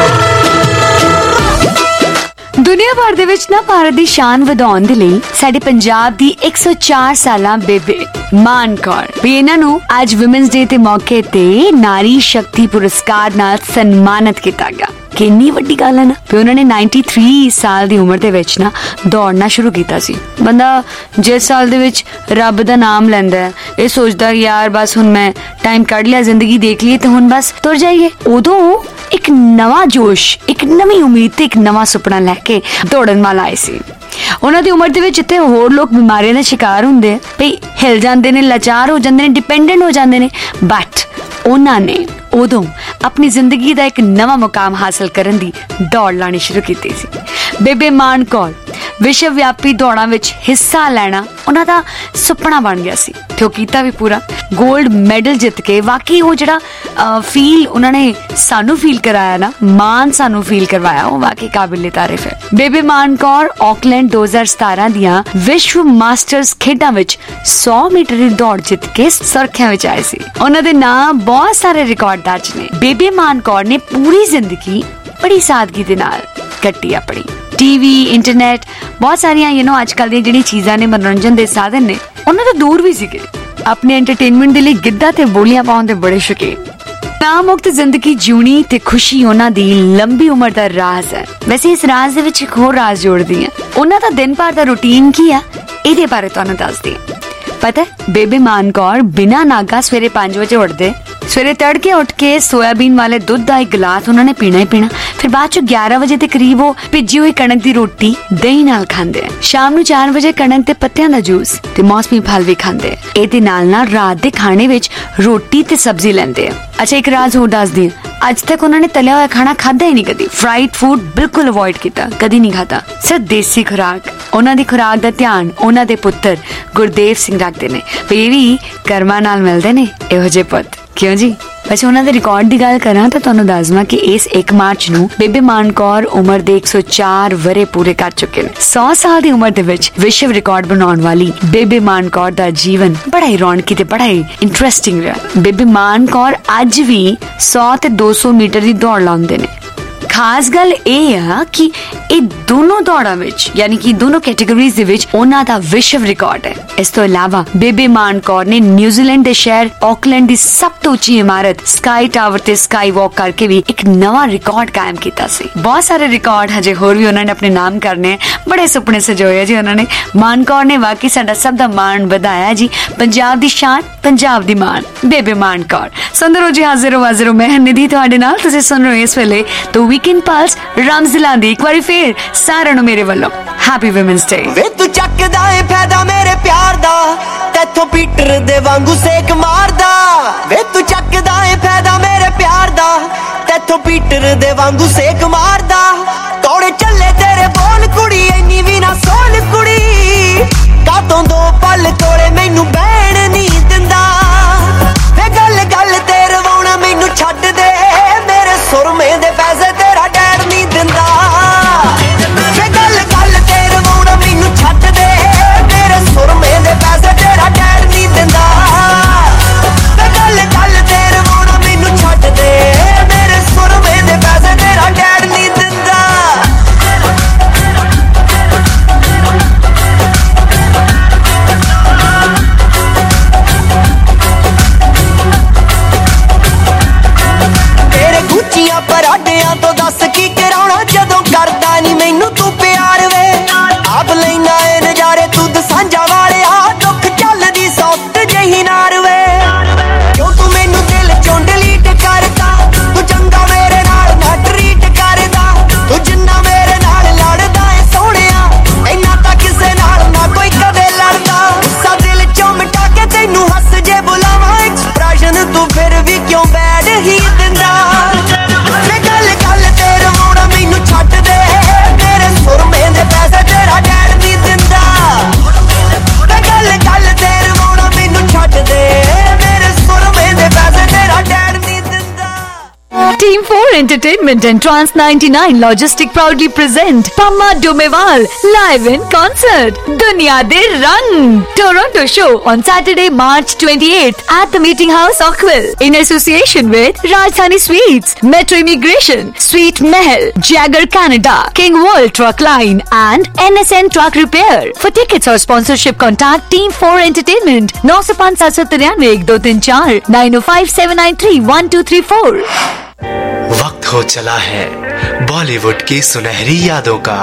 ਦੁਨੀਆ ਭਰ ਦੇ ਵਿੱਚ ਨਾ ਭਾਰਤ ਦੀ ਸ਼ਾਨ ਵਧਾਉਣ ਦੇ ਲਈ ਸਾਡੇ ਪੰਜਾਬ ਦੀ ਇੱਕ ਸੌ ਚਾਰ ਸਾਲਾਂ ਬੇਬੇ ਮਾਨ ਕੌਰ ਵੀ ਇਹਨਾਂ ਨੂੰ ਅੱਜ ਵਿਮਨਸ ਡੇ ਦੇ ਮੌਕੇ ਤੇ ਨਾਰੀ ਸ਼ਕਤੀ ਪੁਰਸਕਾਰ ਨਾਲ ਸਨਮਾਨਿਤ ਕੀਤਾ ਗਿਆ। ਕਿੰਨੀ ਵੱਡੀ ਗੱਲ ਹੈ ਨਾ ਵੀ ਉਹਨਾਂ ਨੇ तिरानवे ਸਾਲ ਦੀ ਉਮਰ ਦੇ ਵਿੱਚ ਨਾ ਦੌੜਨਾ ਸ਼ੁਰੂ ਕੀਤਾ ਸੀ। ਬੰਦਾ ਜਿਸ ਸਾਲ ਦੇ ਵਿੱਚ ਰੱਬ ਦਾ ਨਾਮ ਲੈਂਦਾ ਹੈ ਇਹ ਸੋਚਦਾ ਯਾਰ ਬਸ ਹੁਣ ਮੈਂ ਟਾਈਮ ਕੱਢ ਲਿਆ ਜ਼ਿੰਦਗੀ ਦੇਖ ਲਈ ਤੇ ਹੁਣ ਬਸ ਤੁਰ ਜਾਈਏ। ਉਦੋਂ ਇੱਕ ਨਵਾਂ ਜੋਸ਼ ਇੱਕ ਨਵੀਂ ਉਮੀਦ ਤੇ ਇੱਕ ਨਵਾਂ ਸੁਪਨਾ ਲੈ ਕੇ ਦੌੜਨ ਵਾਲਾ ਆਏ ਸੀ। ਉਹਨਾਂ ਦੀ ਉਮਰ ਦੇ ਵਿੱਚ ਜਿੱਥੇ ਹੋਰ ਲੋਕ ਬਿਮਾਰੀਆਂ ਦਾ ਸ਼ਿਕਾਰ ਹੁੰਦੇ ਭਈ ਹਿਲ ਜਾਂਦੇ ਨੇ ਲਾਚਾਰ ਹੋ ਜਾਂਦੇ ਨੇ ਡਿਪੈਂਡੈਂਟ ਹੋ ਜਾਂਦੇ ਨੇ ਬਟ ਉਹਨਾਂ ਨੇ ਉਦੋਂ ਆਪਣੀ ਜ਼ਿੰਦਗੀ ਦਾ ਇੱਕ ਨਵਾਂ ਮੁਕਾਮ ਹਾਸਲ ਕਰਨ ਦੀ ਦੌੜ ਲਾਣੀ ਸ਼ੁਰੂ ਕੀਤੀ ਸੀ। ਬੇਬੇ ਮਾਨ ਕੌਰ ਵਿਸ਼ਵ ਵਿਆਪੀ ਦੌੜਾਂ ਵਿੱਚ ਹਿੱਸਾ ਲੈਣਾ ਉਹਨਾਂ ਦਾ ਸੁਪਨਾ ਬਣ ਗਿਆ ਸੀ ਤੇ ਉਹ ਕੀਤਾ ਵੀ ਪੂਰਾ। ਗੋਲਡ ਮੈਡਲ ਜਿੱਤ ਕੇ ਵਾਕਈ ਉਹ ਜਿਹੜਾ ਫੀਲ ਉਹਨਾਂ ਨੇ ਸਾਨੂੰ ਫੀਲ ਕਰਾਇਆ ਨਾ ਮਾਨ ਸਾਨੂੰ ਫੀਲ ਕਰਵਾਇਆ ਉਹ ਵਾਕਈ ਕਾਬਿਲੇ ਤਾਰੀਫ ਹੈ। ਬੇਬੇ ਮਾਨ ਕੌਰ ਆਕਲੈਂਡ ਦੋ ਹਜ਼ਾਰ ਸਤਾਰਾਂ ਦੀਆਂ ਵਿਸ਼ਵ ਮਾਸਟਰਸ ਖੇਡਾਂ ਵਿੱਚ ਸੌ ਮੀਟਰ ਦੀ ਦੌੜ ਜਿੱਤ ਕੇ ਸੁਰਖੀਆਂ ਵਿੱਚ ਆਏ ਸੀ। ਉਹਨਾਂ ਦੇ ਨਾਂ ਬਹੁਤ ਸਾਰੇ ਰਿਕਾਰਡ ਦਰਜ ਨੇ। ਬੇਬੇ ਮਾਨ ਕੌਰ ਨੇ ਪੂਰੀ ਜ਼ਿੰਦਗੀ ਬੜੀ ਸਾਦਗੀ ਦੇ ਨਾਲ ਕੱਟੀ ਆਪਣੀ। ਟੀਵੀ ਇੰਟਰਨੈਟ ਬਹੁਤ ਸਾਰੀਆਂ ਯੂ نو ਅੱਜ ਕੱਲ ਦੀਆਂ ਜਿਹੜੀਆਂ ਚੀਜ਼ਾਂ ਨੇ ਮਨੋਰੰਜਨ ਦੇ ਸਾਧਨ ਨੇ ਉਹਨਾਂ ਤੋਂ ਦੂਰ ਵੀ ਸੀਗੇ। ਆਪਣੇ ਐਂਟਰਟੇਨਮੈਂਟ ਦੇ ਲਈ ਗਿੱਧਾ ਤੇ ਬੋਲੀਆਂ ਪਾਉਣ ਦੇ ਬੜੇ ਸ਼ੌਕੀਨ। ਨਾਮੁਕਤ ਜ਼ਿੰਦਗੀ ਜਿਉਣੀ ਤੇ ਖੁਸ਼ੀ ਉਹਨਾਂ ਦੀ ਲੰਬੀ ਉਮਰ ਦਾ ਰਾਜ਼ ਹੈ। ਵੈਸੇ ਇਸ ਰਾਜ਼ ਦੇ ਵਿੱਚ ਇੱਕ ਹੋਰ ਰਾਜ਼ ਜੋੜਦੀ ਆ ਉਹਨਾਂ ਦਾ ਦਿਨ ਭਰ ਦਾ ਰੂਟੀਨ ਕੀ ਆ ਇਹਦੇ ਬਾਰੇ ਤੁਹਾਨੂੰ ਦੱਸਦੀ। ਪਤਾ ਬੇਬੇ ਮਾਨ ਕੌਰ ਬਿਨਾਂ ਨਾਗਾ ਸਵੇਰੇ ਪੰਜ ਵਜੇ ਉੱਠਦੇ सवेरे तड़के उठ के सोयाबीन वाले दुध का एक गिलास उन्होंने पीना ही पीना। फिर बाद चो ग्यारह बजे के करीब वो भिजी हुई कणक दी रोटी दही नाल खांदे। शाम नू चार बजे कणक दे पत्तियां दा जूस ते मौसमी फल भी खांदे। एदे नाल नाल रात दे खाने विच रोटी ते सब्जी लेंदे। अच्छा एक राज होर दस दी, आज तक उन्होंने तलिया हुआ खाना खादा ही नहीं, कदी फ्राइड फूड बिल्कुल अवॉइड किया, कदी नहीं खाता। सिर्फ देसी खुराक, उन्हां दी खुराक दा ध्यान उन्हां दे पुत्तर गुरदेव सिंह रखते ने। ये भी कर्मा नाल मिलते ने इहो जे पुत, क्यों जी। वैसे उन्हां दे रिकॉर्ड दी गल करा तो तुहानू दस दवां कि इस एक मार्च नू बेबे मान कौर उम्र दे एक सौ चार वरे पूरे कर चुके हैं। सौ साल दी उम्र दे विच विश्व रिकॉर्ड बनाउण वाली बेबे मान कौर दा जीवन बड़ा ही रौनकी ते बड़ा ही इंटरेस्टिंग रहा। बेबे मान कौर अज भी सौ ते दो सौ मीटर दी दौड़ लाउंदे ने। खास गल ये है कि ये दोनों दौड़ां विच यानी कि दोनों कैटेगरीज दे विच उन्हां दा विश्व रिकॉर्ड है। इस तो इलावा बेबे मान कौर ने न्यूजीलैंड दे शहर ऑकलैंड दी सब तो उच्ची इमारत स्काई टावर ते स्काई वॉक करके भी एक नवा रिकॉर्ड कायम किया सी। बहुत सारे रिकॉर्ड हजे होर भी उन्होंने अपने नाम करने, बड़े सुपने सजोए जी उन्होंने। मान कौर ने वाकई साडा सब दा मान वधाया जी। पंजाब दी शान, पंजाब दी मान, बेबे मान कौर। सुंदर हो जी, हाजिर हो हाजिर हो मैं निधि तुहाडे नाल। तुसीं सुन रहे हो इस वेले तो वीकेंड पल्स रमज़िला दी। एक बारी फिर साਰਿਆਂ ਨੂੰ ਮੇਰੇ ਵੱਲੋਂ हैप्पी वुमेन्स डे। वे तू चकदा है फायदा मेरे प्यार दा, तैथों पीटर दे वांगू सेक मारदा। वे तू चकदा है फायदा मेरे प्यार दा, तैथों पीटर दे वांगू सेक मारदा। कौड़े चले तेरे बोल कुड़ी, इन्नी भी ना सोल कुड़ी, कातों दो पल कोले मैनू बैण नहीं दिंदा। वे गल गल ते रवाउणा मैनू छड्ड दे, मेरे सुरमे दे पैसे तेरा डैड नहीं दिंदा। वे गल गल ते रवाउणा मैनू छड्ड दे, मेरे सुरमे दे पैसे तेरा डैड नहीं दिंदा। वे गल गल ते रवाउणा मैनू छड्ड दे, मेरे सुरमे दे पैसे तेरा डैड नहीं दिंदा। पराडियां तो दस की कराउणा, जदों करदा नहीं मैनू तू प्यार वे। आप लैना ए नजारे तू दसांजा वाले, आ दुख चलदी सॉफ्ट जही नार वे। क्यों तू मैनू दिल चों डिलीट करदा, तू चंगा मेरे नाल ना ट्रीट करदा। तू जिन्ना मेरे नाल लड़दा है सोहणिया, इन्ना तां किसे नाल ना कोई कदे लड़दा। सा दिल चों मिटा के तैनू हस जे बुलावां, एक्सप्रेशन तू फिर भी क्यों बैड ही दिंदा। छड्ड दे, मेरे सुरमे दे पैसे तेरा डैड नहीं दिंदा। गल गल ते रवाउणा मैनू छड्ड दे, मेरे सुरमे दे पैसे तेरा डैड नहीं दिंदा। Team four Entertainment and Trans ninety-nine Logistic proudly present Pamma Domewal live in concert Duniya De Rang Toronto show on Saturday March twenty-eighth at the Meeting House Oakville in association with Rajdhani Sweets, Metro Immigration, Sweet Mahal, Jagger Canada, King World Truck Line and N S N Truck Repair. For tickets or sponsorship contact Team four Entertainment nine zero five seven seven three one two three four nine zero five seven nine three one two three four। वक्त हो चला है बॉलीवुड की सुनहरी यादों का।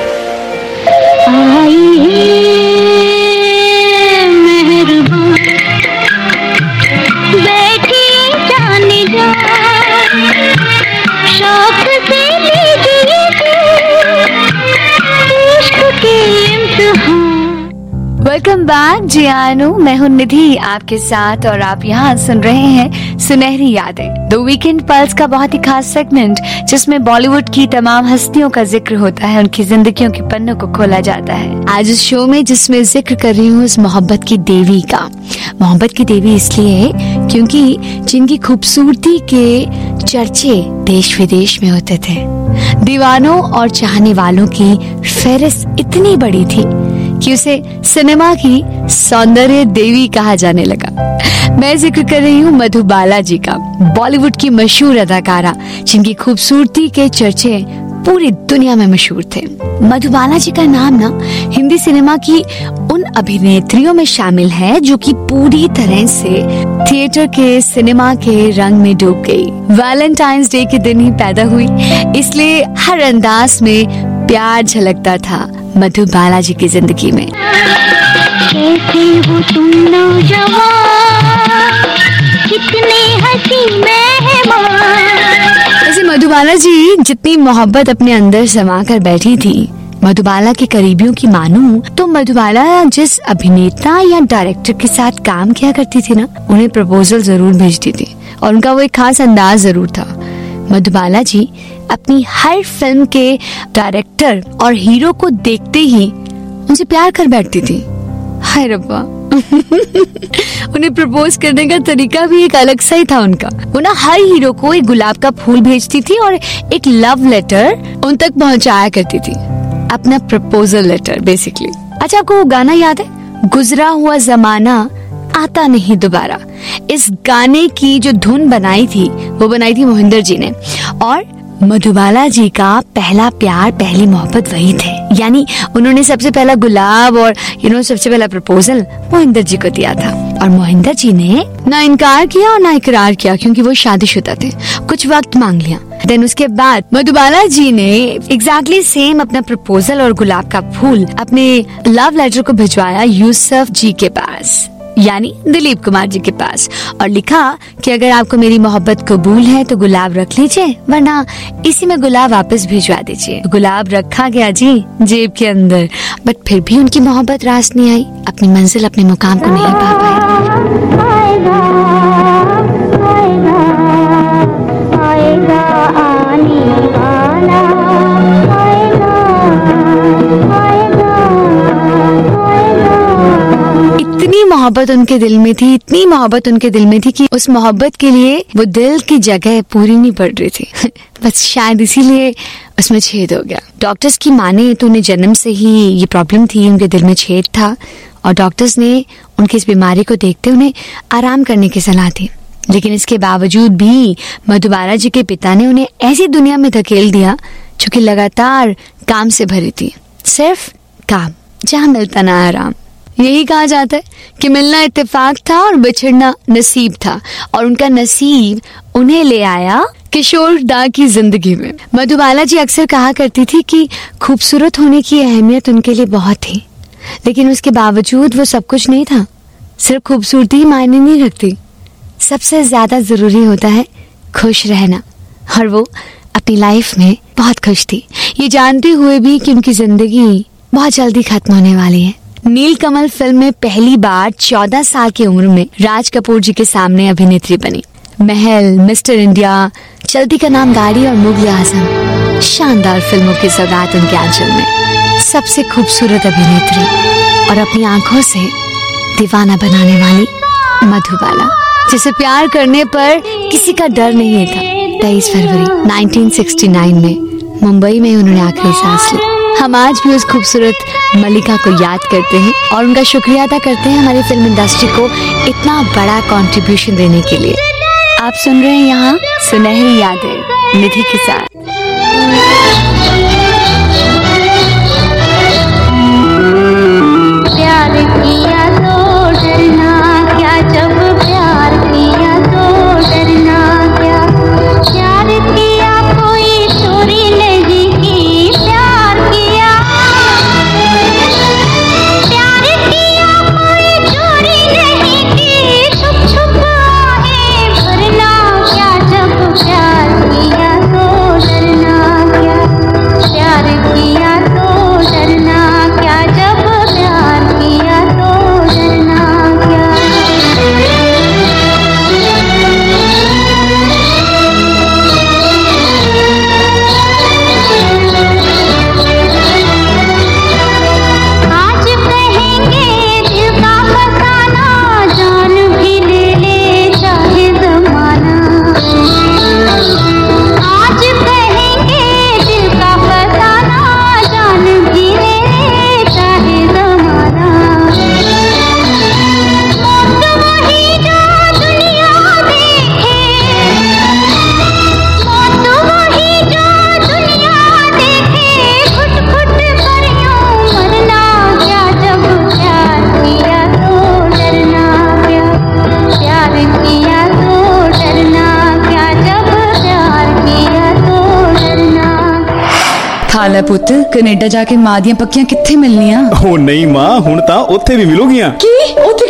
बैठी जाने जा, शौक से लीजिए इश्क के इम्तिहान। वेलकम बैक जी आनू, मैं हूँ निधि आपके साथ और आप यहाँ सुन रहे हैं सुनहरी यादें, द वीकेंड पल्स का बहुत ही खास सेगमेंट जिसमें बॉलीवुड की तमाम हस्तियों का जिक्र होता है, उनकी जिंदगियों के पन्नों को खोला जाता है। आज इस शो में जिसमें जिक्र कर रही हूँ उस मोहब्बत की देवी का। मोहब्बत की देवी इसलिए क्योंकि जिनकी खूबसूरती के चर्चे देश विदेश में होते थे, दीवानों और चाहने वालों की फहरिस्त इतनी बड़ी थी कि उसे सिनेमा की सौंदर्य देवी कहा जाने लगा। मैं जिक्र कर रही हूँ मधुबाला जी का, बॉलीवुड की मशहूर अदाकारा जिनकी खूबसूरती के चर्चे पूरी दुनिया में मशहूर थे। मधुबाला जी का नाम ना हिंदी सिनेमा की उन अभिनेत्रियों में शामिल है जो कि पूरी तरह से थिएटर के सिनेमा के रंग में डूब गई। वैलेंटाइंस डे के दिन ही पैदा हुई, इसलिए हर अंदाज में प्यार झलकता था मधुबाला जी की जिंदगी में। कैसे हो तुम नौजवान, कितने हंसी मेहमान। वैसे मधुबाला जी जितनी मोहब्बत अपने अंदर समा कर बैठी थी, मधुबाला के करीबियों की मानूं तो मधुबाला जिस अभिनेता या डायरेक्टर के साथ काम किया करती थी ना, उन्हें प्रपोजल जरूर भेजती थी और उनका वो एक खास अंदाज जरूर था। मधुबाला जी अपनी हर फिल्म के डायरेक्टर और हीरो को देखते ही उनसे प्यार कर बैठती थी। हाय रब्बा उन्हें प्रपोज करने का तरीका भी एक अलग सा ही था उनका। वो ना हर हीरो को एक गुलाब का फूल भेजती थी और एक लव लेटर उन तक पहुंचाया करती थी, अपना प्रपोजल लेटर बेसिकली। अच्छा, आपको वो गाना याद है, गुजरा हुआ जमाना आता नहीं दोबारा? इस गाने की जो धुन बनाई थी वो बनाई थी मोहिंदर जी ने, और मधुबाला जी का पहला प्यार पहली मोहब्बत वही थे। यानी उन्होंने सबसे पहला गुलाब और यू नो सबसे पहला प्रपोजल मोहिंदर जी को दिया था, और मोहिंदर जी ने ना इनकार किया और ना इकरार किया, क्योंकि वो शादीशुदा थे। कुछ वक्त मांग लिया, देन उसके बाद मधुबाला जी ने एग्जैक्टली सेम अपना प्रपोजल और गुलाब का फूल अपने लव लेटर को भिजवाया यूसुफ जी के पास, यानी दिलीप कुमार जी के पास, और लिखा कि अगर आपको मेरी मोहब्बत कबूल है तो गुलाब रख लीजिए, वरना इसी में गुलाब वापस भिजवा दीजिए। गुलाब रखा गया जी जेब के अंदर, बट फिर भी उनकी मोहब्बत रास नहीं आई, अपनी मंजिल अपने मुकाम को नहीं पा पाए। इतनी मोहब्बत उनके दिल में थी, इतनी मोहब्बत उनके दिल में थी कि उस मोहब्बत के लिए वो दिल की जगह पूरी नहीं पड़ रही थी बस शायद इसीलिए उसमें छेद हो गया। डॉक्टर्स की माने तो उन्हें जन्म से ही ये प्रॉब्लम थी, उनके दिल में छेद था, और डॉक्टर्स ने उनकी इस बीमारी को देखते उन्हें आराम करने की सलाह दी। लेकिन इसके बावजूद भी मधुबाला जी के पिता ने उन्हें ऐसी दुनिया में धकेल दिया जो कि लगातार काम से भरी थी, सिर्फ काम, जहाँ मिलता ना आराम। यही कहा जाता है कि मिलना इत्तेफाक था और बिछड़ना नसीब था, और उनका नसीब उन्हें ले आया किशोर दा की जिंदगी में। मधुबाला जी अक्सर कहा करती थी कि खूबसूरत होने की अहमियत उनके लिए बहुत थी, लेकिन उसके बावजूद वो सब कुछ नहीं था। सिर्फ खूबसूरती ही मायने नहीं रखती, सबसे ज्यादा जरूरी होता है खुश रहना, और वो अपनी लाइफ में बहुत खुश थी, ये जानते हुए भी कि उनकी जिंदगी बहुत जल्दी खत्म होने वाली है। नीलकमल फिल्म में पहली बार चौदह साल की उम्र में राज कपूर जी के सामने अभिनेत्री बनी। महल, मिस्टर इंडिया, चलती का नाम गाड़ी और मुगल आजम, शानदार फिल्मों की सौगात उनके आंचल में। सबसे खूबसूरत अभिनेत्री और अपनी आंखों से दीवाना बनाने वाली मधुबाला, जिसे प्यार करने पर किसी का डर नहीं था। तेईस फरवरी उन्नीस सौ उनहत्तर में मुंबई में उन्होंने आखिरी सांस ली। हम आज भी उस खूबसूरत मलिका को याद करते हैं और उनका शुक्रिया अदा करते हैं हमारी फिल्म इंडस्ट्री को इतना बड़ा कंट्रीब्यूशन देने के लिए। आप सुन रहे हैं यहाँ सुनहरी यादें निधि के साथ। प्यार किया तो डरना क्या, जब प्यार किया तो डरना क्या, प्यार किया कोई चोरी नहीं की, प्यार किया प्यार किया कोई चोरी नहीं की, छुप छुप आहें भरना क्या, जब प्यार किया तो डरना क्या, प्यार किया तो डरना क्या, जब प्यार किया तो डरना क्या। आज कहेंगे दिल का फसाना, जान भी ले ले चाहे जमाना। आज कहेंगे दिल का फसाना, जान भी ले ले चाहे जमाना। मौत वही जो दुनिया देखे, मौत वही जो दुनिया देखे, घुट घुट कर यूं मरना क्या, जब प्यार किया तो डरना क्या, प्यार किया तो डरना क्या, जब प्यार किया तो डरना। ਹਾਲ ਪੁੱਤ ਕੈਨੇਡਾ ਜਾ ਕੇ ਮਾਂ ਦੀਆਂ ਪੱਕੀਆਂ ਕਿੱਥੇ ਮਿਲਣੀਆਂ? ਉਹ ਨਹੀਂ ਮਾਂ, ਹੁਣ ਤਾਂ ਉੱਥੇ ਵੀ ਮਿਲੂਗੀਆਂ। ਕੀ ਉੱਥੇ ਕਿਹੜੀ ਤੇਰੀ ਮਾਂ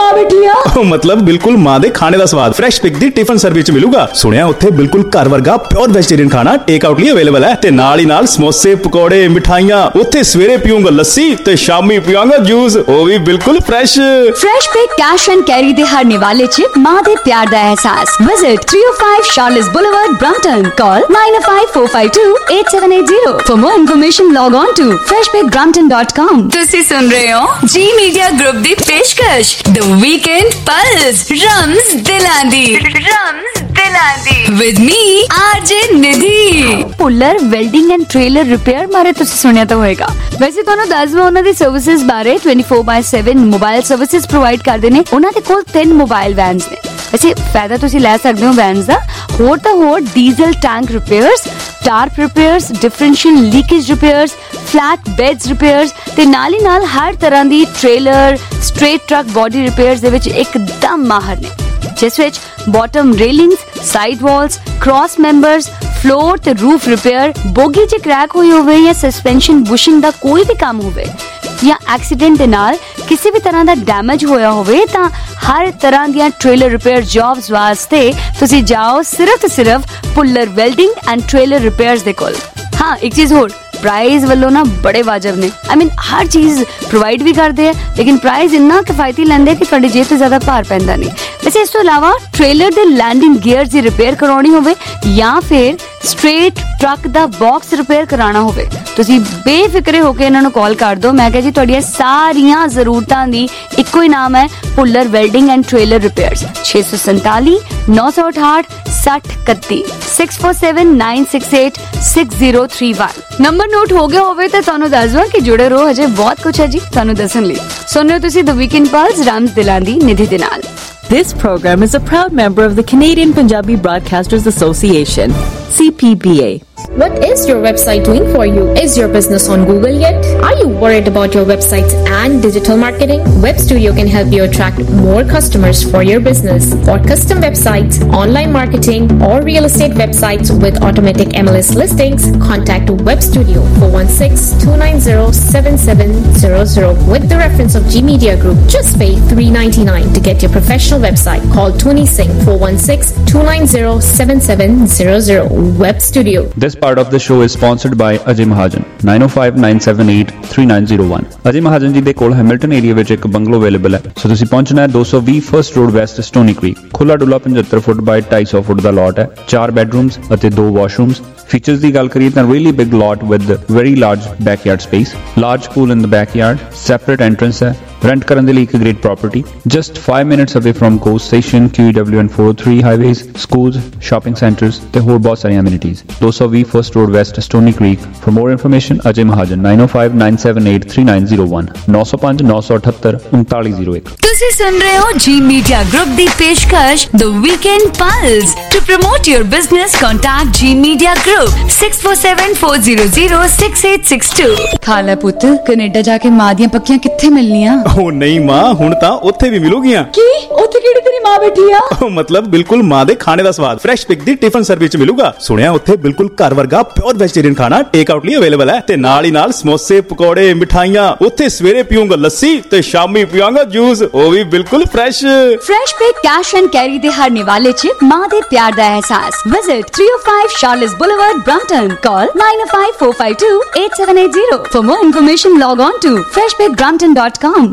मां बैठी आ मतलब बिल्कुल मां दे खाने दा स्वाद फ्रेश पिक दी टिफिन सर्विस च मिलूगा। सुनिया उत्थे बिल्कुल घर वर्गा प्योर वेजिटेरियन खाना टेक आउट लिए अवेलेबल है ते नाल ही नाल समोसे पकौड़े मिठाइयां। उत्थे सवेरे पीऊंगा लस्सी ते शामी पीऊंगा जूस, वो भी बिल्कुल fresh. Fresh pick cash and carry दे हर निवाले च मां दे प्यार दा एहसास। Visit three oh five Charles Boulevard, Brampton. Call nine oh five four five two eight seven eight zero. For more information log on to fresh pick brampton dot com. ਤੁਸੀਂ ਸੁਣ ਰਹੇ ਹੋ ਜੀ ਮੀਡੀਆ ਗਰੁੱਪ ਦੀ ਪੇਸ਼ਕਸ਼ the weekend pulse ਰਮਜ਼ ਦਿਲਾਂ ਦੀ ਰਮਜ਼ ਦਿਲਾਂ ਦੀ with me RJ Nidhi. Puller welding and trailer repair ਬਾਰੇ ਤੁਸੀਂ ਸੁਣਿਆ ਤਾਂ ਹੋਏਗਾ। ਵੈਸੇ ਤੁਹਾਨੂੰ ਦੱਸ ਦਵਾਂ ਉਹਨਾਂ ਦੀ ਸਰਵਿਸਿਜ਼ ਬਾਰੇ twenty four by seven mobile services provide ਕਰਦੇ ਨੇ। ਉਹਨਾਂ ਦੇ ਕੋਲ ਤਿੰਨ ਮੋਬਾਈਲ ਵੈਨਸ ਨੇ। ਵੈਸੇ ਫਾਇਦਾ ਤੁਸੀਂ ਲੈ ਸਕਦੇ ਹੋ ਵੈਨਸ ਦਾ। ਹੋਰ ਤਾਂ ਹੋਰ diesel tank repairs, tarp repairs, differential leakage repairs, flat beds repairs ਤੇ ਨਾਲ ਹੀ ਨਾਲ ਹਰ ਤਰ੍ਹਾਂ ਦੀ trailer straight truck body repairs ਦੇ ਵਿੱਚ ਇੱਕਦਮ ਮਾਹਰ ਨੇ, ਜਿਸ ਵਿੱਚ bottom railings, side walls, cross members, floor ਤੇ ਰੂਫ ਰਿਪੇਅਰ, ਬੋਗੀ 'ਚ ਕ੍ਰੈਕ ਹੋਈ ਹੋਵੇ ਜਾਂ ਸਸਪੈਂਸ਼ਨ ਬੁਸ਼ਿੰਗ ਦਾ ਕੋਈ ਵੀ ਕੰਮ ਹੋਵੇ ਜਾਂ ਐਕਸੀਡੈਂਟ ਦੇ ਨਾਲ ਕਿਸੇ ਵੀ ਤਰ੍ਹਾਂ ਦਾ ਡੈਮੇਜ ਹੋਇਆ ਹੋਵੇ ਤਾਂ ਹਰ ਤਰ੍ਹਾਂ ਦੀਆਂ ਟ੍ਰੇਲਰ ਰਿਪੇਅਰ ਜੌਬਸ ਵਾਸਤੇ ਤੁਸੀਂ ਜਾਓ ਸਿਰਫ ਤੇ ਸਿਰਫ puller welding and trailer repairs ਦੇ ਕੋਲ। ਹਾਂ, ਇੱਕ ਚੀਜ਼ ਹੋਰ, ਪ੍ਰਾਈਸ ਵੱਲੋਂ ਨਾ ਬੜੇ ਵਾਜਬ ਨੇ। ਆਈ ਮੀਨ ਹਰ ਚੀਜ਼ ਪ੍ਰੋਵਾਈਡ ਵੀ ਕਰਦੇ ਆ, ਲੇਕਿਨ ਪ੍ਰਾਈਸ ਇੰਨਾ ਕਿਫਾਇਤੀ ਲੈਂਦੇ ਕਿ ਤੁਹਾਡੀ ਜੇਬ ਤੇ ਜ਼ਿਆਦਾ ਭਾਰ ਪੈਂਦਾ ਨਹੀਂ। ਵੈਸੇ ਇਸ ਤੋਂ ਇਲਾਵਾ ਟ੍ਰੇਲਰ ਦੇ ਲੈਂਡਿੰਗ ਗੀਅਰਸ ਦੀ ਰਿਪੇਅਰ ਕਰਾਉਣੀ ਹੋਵੇ ਜਾਂ ਫਿਰ ਸਟ੍ਰੇਟ ਟਰੱਕ ਦਾ ਬਾਕਸ ਰਿਪੇਅਰ ਕਰਾਉਣਾ ਹੋਵੇ, ਤੁਸੀਂ ਬੇਫਿਕਰੇ ਹੋ ਕੇ ਇਹਨਾਂ ਨੂੰ ਕਾਲ ਕਰ ਦਿਓ। ਮੈਂ ਕਿਹਾ ਜੀ ਤੁਹਾਡੀਆਂ ਸਾਰੀਆਂ ਜ਼ਰੂਰਤਾਂ ਦੀ ਇੱਕੋ ਹੀ ਨਾਮ ਹੈ puller welding and trailer repairs. ਛੇ ਸੌ ਸੰਤਾਲੀ ਨੌ ਸੌ ਅਠਾਹਠ ਸੱਠ ਇਕੱਤੀ six four seven nine six eight six zero three one. Number note ਹੋ ਗਿਆ ਹੋਵੇ ਤਾਂ ਤੁਹਾਨੂੰ ਦੱਸ ਦਵਾਂ ਕਿ ਜੁੜੇ ਰਹੋ, ਹਜੇ ਬਹੁਤ ਕੁਝ ਹੈ ਜੀ ਤੁਹਾਨੂੰ ਦੱਸਣ ਲਈ। ਸੁਣ ਰਹੇ ਹੋ ਤੁਸੀਂ ਦ ਵੀਕਐਂਡ ਪਲਸ ਰਮਜ਼ ਦਿਲਾਂ ਦੀ ਨਿਧੀ ਦੇ ਨਾਲ। This program is a proud member of the Canadian Punjabi Broadcasters Association, C P B A. What is your website doing for you? Is your business on Google yet? Are you worried about your websites and digital marketing? Web Studio can help you attract more customers for your business. For custom websites, online marketing, or real estate websites with automatic M L S listings, contact Web Studio four one six two nine zero seven seven zero zero with the reference of G Media Group. Just pay three ninety-nine to get your professional website. Call Tony Singh four one six two nine zero seven seven zero zero. Web Studio. This part of the show is sponsored by Ajay Mahajan nine oh five nine seven eight three nine zero one। Ajay Mahajan ਜੀ ਦੇ ਕੋਲ Hamilton area ਵਿੱਚ ਇੱਕ ਬੰਗਲੋ available ਹੈ। ਸੋ ਤੁਸੀਂ ਪਹੁੰਚਣਾ ਹੈ two twenty first road west Stoney Creek. ਖੁੱਲਾ ਡੁੱਲਾ ਪਚੱਤਰ ਫੁੱਟ ਬਾਈ two hundred ਫੁੱਟ ਦਾ ਲਾਟ ਹੈ। ਚਾਰ ਬੈਡਰੂਮਸ ਅਤੇ ਦੋ ਵਾਸ਼ਰੂਮਸ। ਫੀਚਰਸ ਦੀ ਗੱਲ ਕਰੀਏ ਤਾਂ really big lot with very large backyard space, large pool in the backyard, separate entrance ਹੈ। ਰੈਂਟ ਕਰਨ ਦੇ ਲਈ ਇੱਕ great property just five minutes away from GO station, Q E W and four oh three highways, schools, shopping centers ਤੇ ਹੋਰ ਬਹੁਤ ਸਾਰੀਆਂ amenities। two twenty First Road West, Stony Creek। For more information, Ajay Mahajan nine oh five nine seven eight three nine zero one nine oh five nine eight eight nine nine zero one। ਤੁਸੀਂ ਸੁਣ ਰਹੇ ਹੋ ਜੀ media group ਦੀ ਪੇਸ਼ਕਸ਼ the weekend pulse. To promote your business contact G media group six four seven four zero zero six eight six two। ਖਾਲਾ ਪੁੱਤ Canada ਜਾ ਕੇ ਮਾਂ ਦੀਆਂ ਪੱਕੀਆਂ ਕਿੱਥੇ ਮਿਲਣੀਆਂ? ਉਹ ਨਹੀਂ ਮਾਂ, ਹੁਣ ਤਾਂ ਉੱਥੇ ਵੀ ਮਿਲੂਗੀਆਂ। ਕੀ ਉੱਥੇ ਕਿਹੜੀ ਤੇਰੀ ਮਾਂ ਬੈਠੀ ਆ? ਮਤਲਬ ਬਿਲਕੁਲ ਮਾਂ ਦੇ ਖਾਣੇ ਦਾ ਸਵਾਦ ਫਰੈਸ਼ ਪਿਕ ਦੀ ਟਿਫਿਨ ਸਰਵਿਸ ਚ ਮਿਲੂਗਾ। ਸੁਣਿਆ ਉੱਥੇ ਬਿਲਕੁਲ ਘਰ ਵਰਗਾ ਪਿਓਰ ਵੈਜੀਟੇਰੀਅਨ ਖਾਣਾ ਟੇਕ ਆਊਟ ਲਈ ਅਵੇਲੇਬਲ ਹੈ ਤੇ ਨਾਲ ਹੀ ਨਾਲ ਸਮੋਸੇ ਪਕੌੜੇ ਮਿਠਾਈਆਂ। ਉੱਥੇ ਸਵੇਰੇ ਪੀਊਂਗਾ ਲੱਸੀ ਤੇ ਸ਼ਾਮੀ ਪੀਵਾਂਗਾ ਜੂਸ, ਉਹ ਵੀ ਬਿਲਕੁਲ fresh. Fresh pick cash and carry ਦੇ ਹਰ ਨਿਵਾਲੇ ਚ ਮਾਂ ਦੇ ਪਿਆਰ ਦਾ ਅਹਿਸਾਸ। Visit three oh five Charles Boulevard, Brampton. Call nine oh five four five two eight seven eight zero. For more information log on to fresh pick brampton dot com।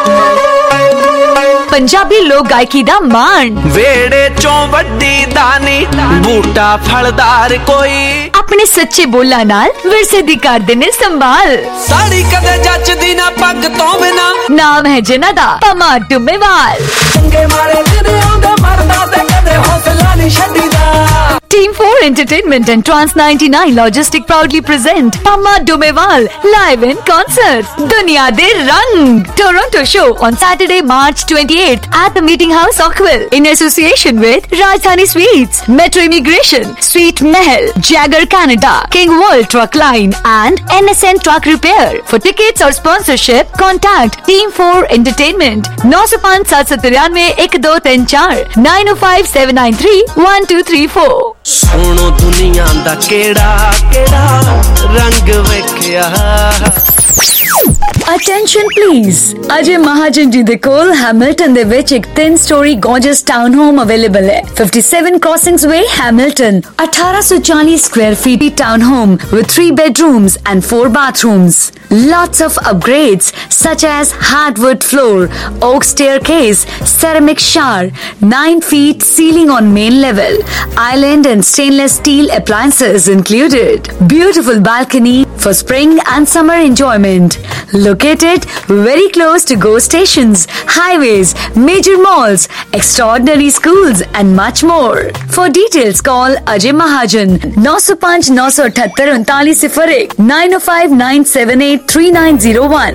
Punjabi ਲੋਕ ਗਾਇਕੀ ਦਾ ਮਾਣ ਵੇੜੇ ਚੋਂ ਵੱਡੀ ਦਾਨੀ ਬੂਟਾ ਫਲਦਾਰ ਕੋਈ ਆਪਣੇ ਸੱਚੇ ਬੋਲਾਂ ਨਾਲ ਵਿਰਸੇ ਦੀ ਕਰਦੇ ਨੇ ਸੰਭਾਲ। ਸਾੜੀ ਕਦੇ ਜੱਚਦੀ ਨਾ ਪੱਗ ਤੋਂ ਬਿਨਾ ਨਾਮ ਹੈ ਜਿਨ੍ਹਾਂ ਦਾ ਪਮਾ ਡੁਮੇਵਾਲ। ਚੰਗੇ ਮਾਰੇ ਜਿਹਦੇ ਆਉਂਦੇ ਮਰਦਾ ਤੇ ਕਦੇ ਹੌਸਲਾ ਨਹੀਂ ਛੱਡੀਦਾ। Team four Entertainment and Trans ninety-nine Logistic proudly present Pama Dumewal live in concert Duniya De Rang Toronto show on Saturday March twenty-eighth at the Meeting House Oakville in association with Rajdhani Sweets, Metro Immigration, Sweet Mahal, Jagger Canada, King World Truck Line and N S N Truck Repair. For tickets or sponsorship contact Team four Entertainment nine oh five seven seven three one two three four nine oh five seven nine three one two three four। ਸੁਣੋ ਦੁਨੀਆ ਦਾ ਕਿਹੜਾ ਕਿਹੜਾ ਰੰਗ ਵੇਖਿਆ। Attention please, Ajay Mahajan ji दे कोल Hamilton दे विच एक तीन storey gorgeous town home available है. fifty-seven Crossings Way, Hamilton. eighteen forty square feet town home with three bedrooms and four bathrooms. Lots of upgrades such as hardwood floor, oak staircase, ceramic shower, nine feet ceiling on main level, island and stainless steel appliances included. Beautiful balcony for spring and summer enjoyment. Located very close to GO stations, highways, major malls, extraordinary schools and much more. For details call Ajay Mahajan nine oh five nine eight eight nine nine zero one nine oh five nine seven eight three nine zero one.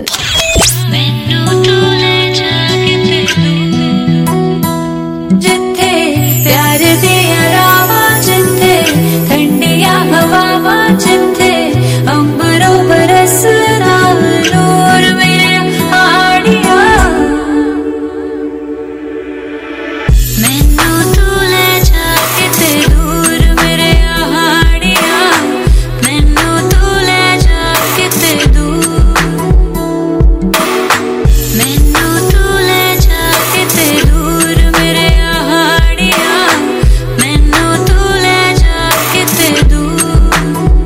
जिथे प्यार दिया रावा जिथे ठंडिया हवावा जिथे अंबरो बरसदा नूर में आड़िया मैनू तू ले जा किते दूर मेरे आड़िया मैनू तू ले जा किते दूर मैनू तू ले जा किते दूर मेरे आड़िया मैनू तू ले जा किते दूर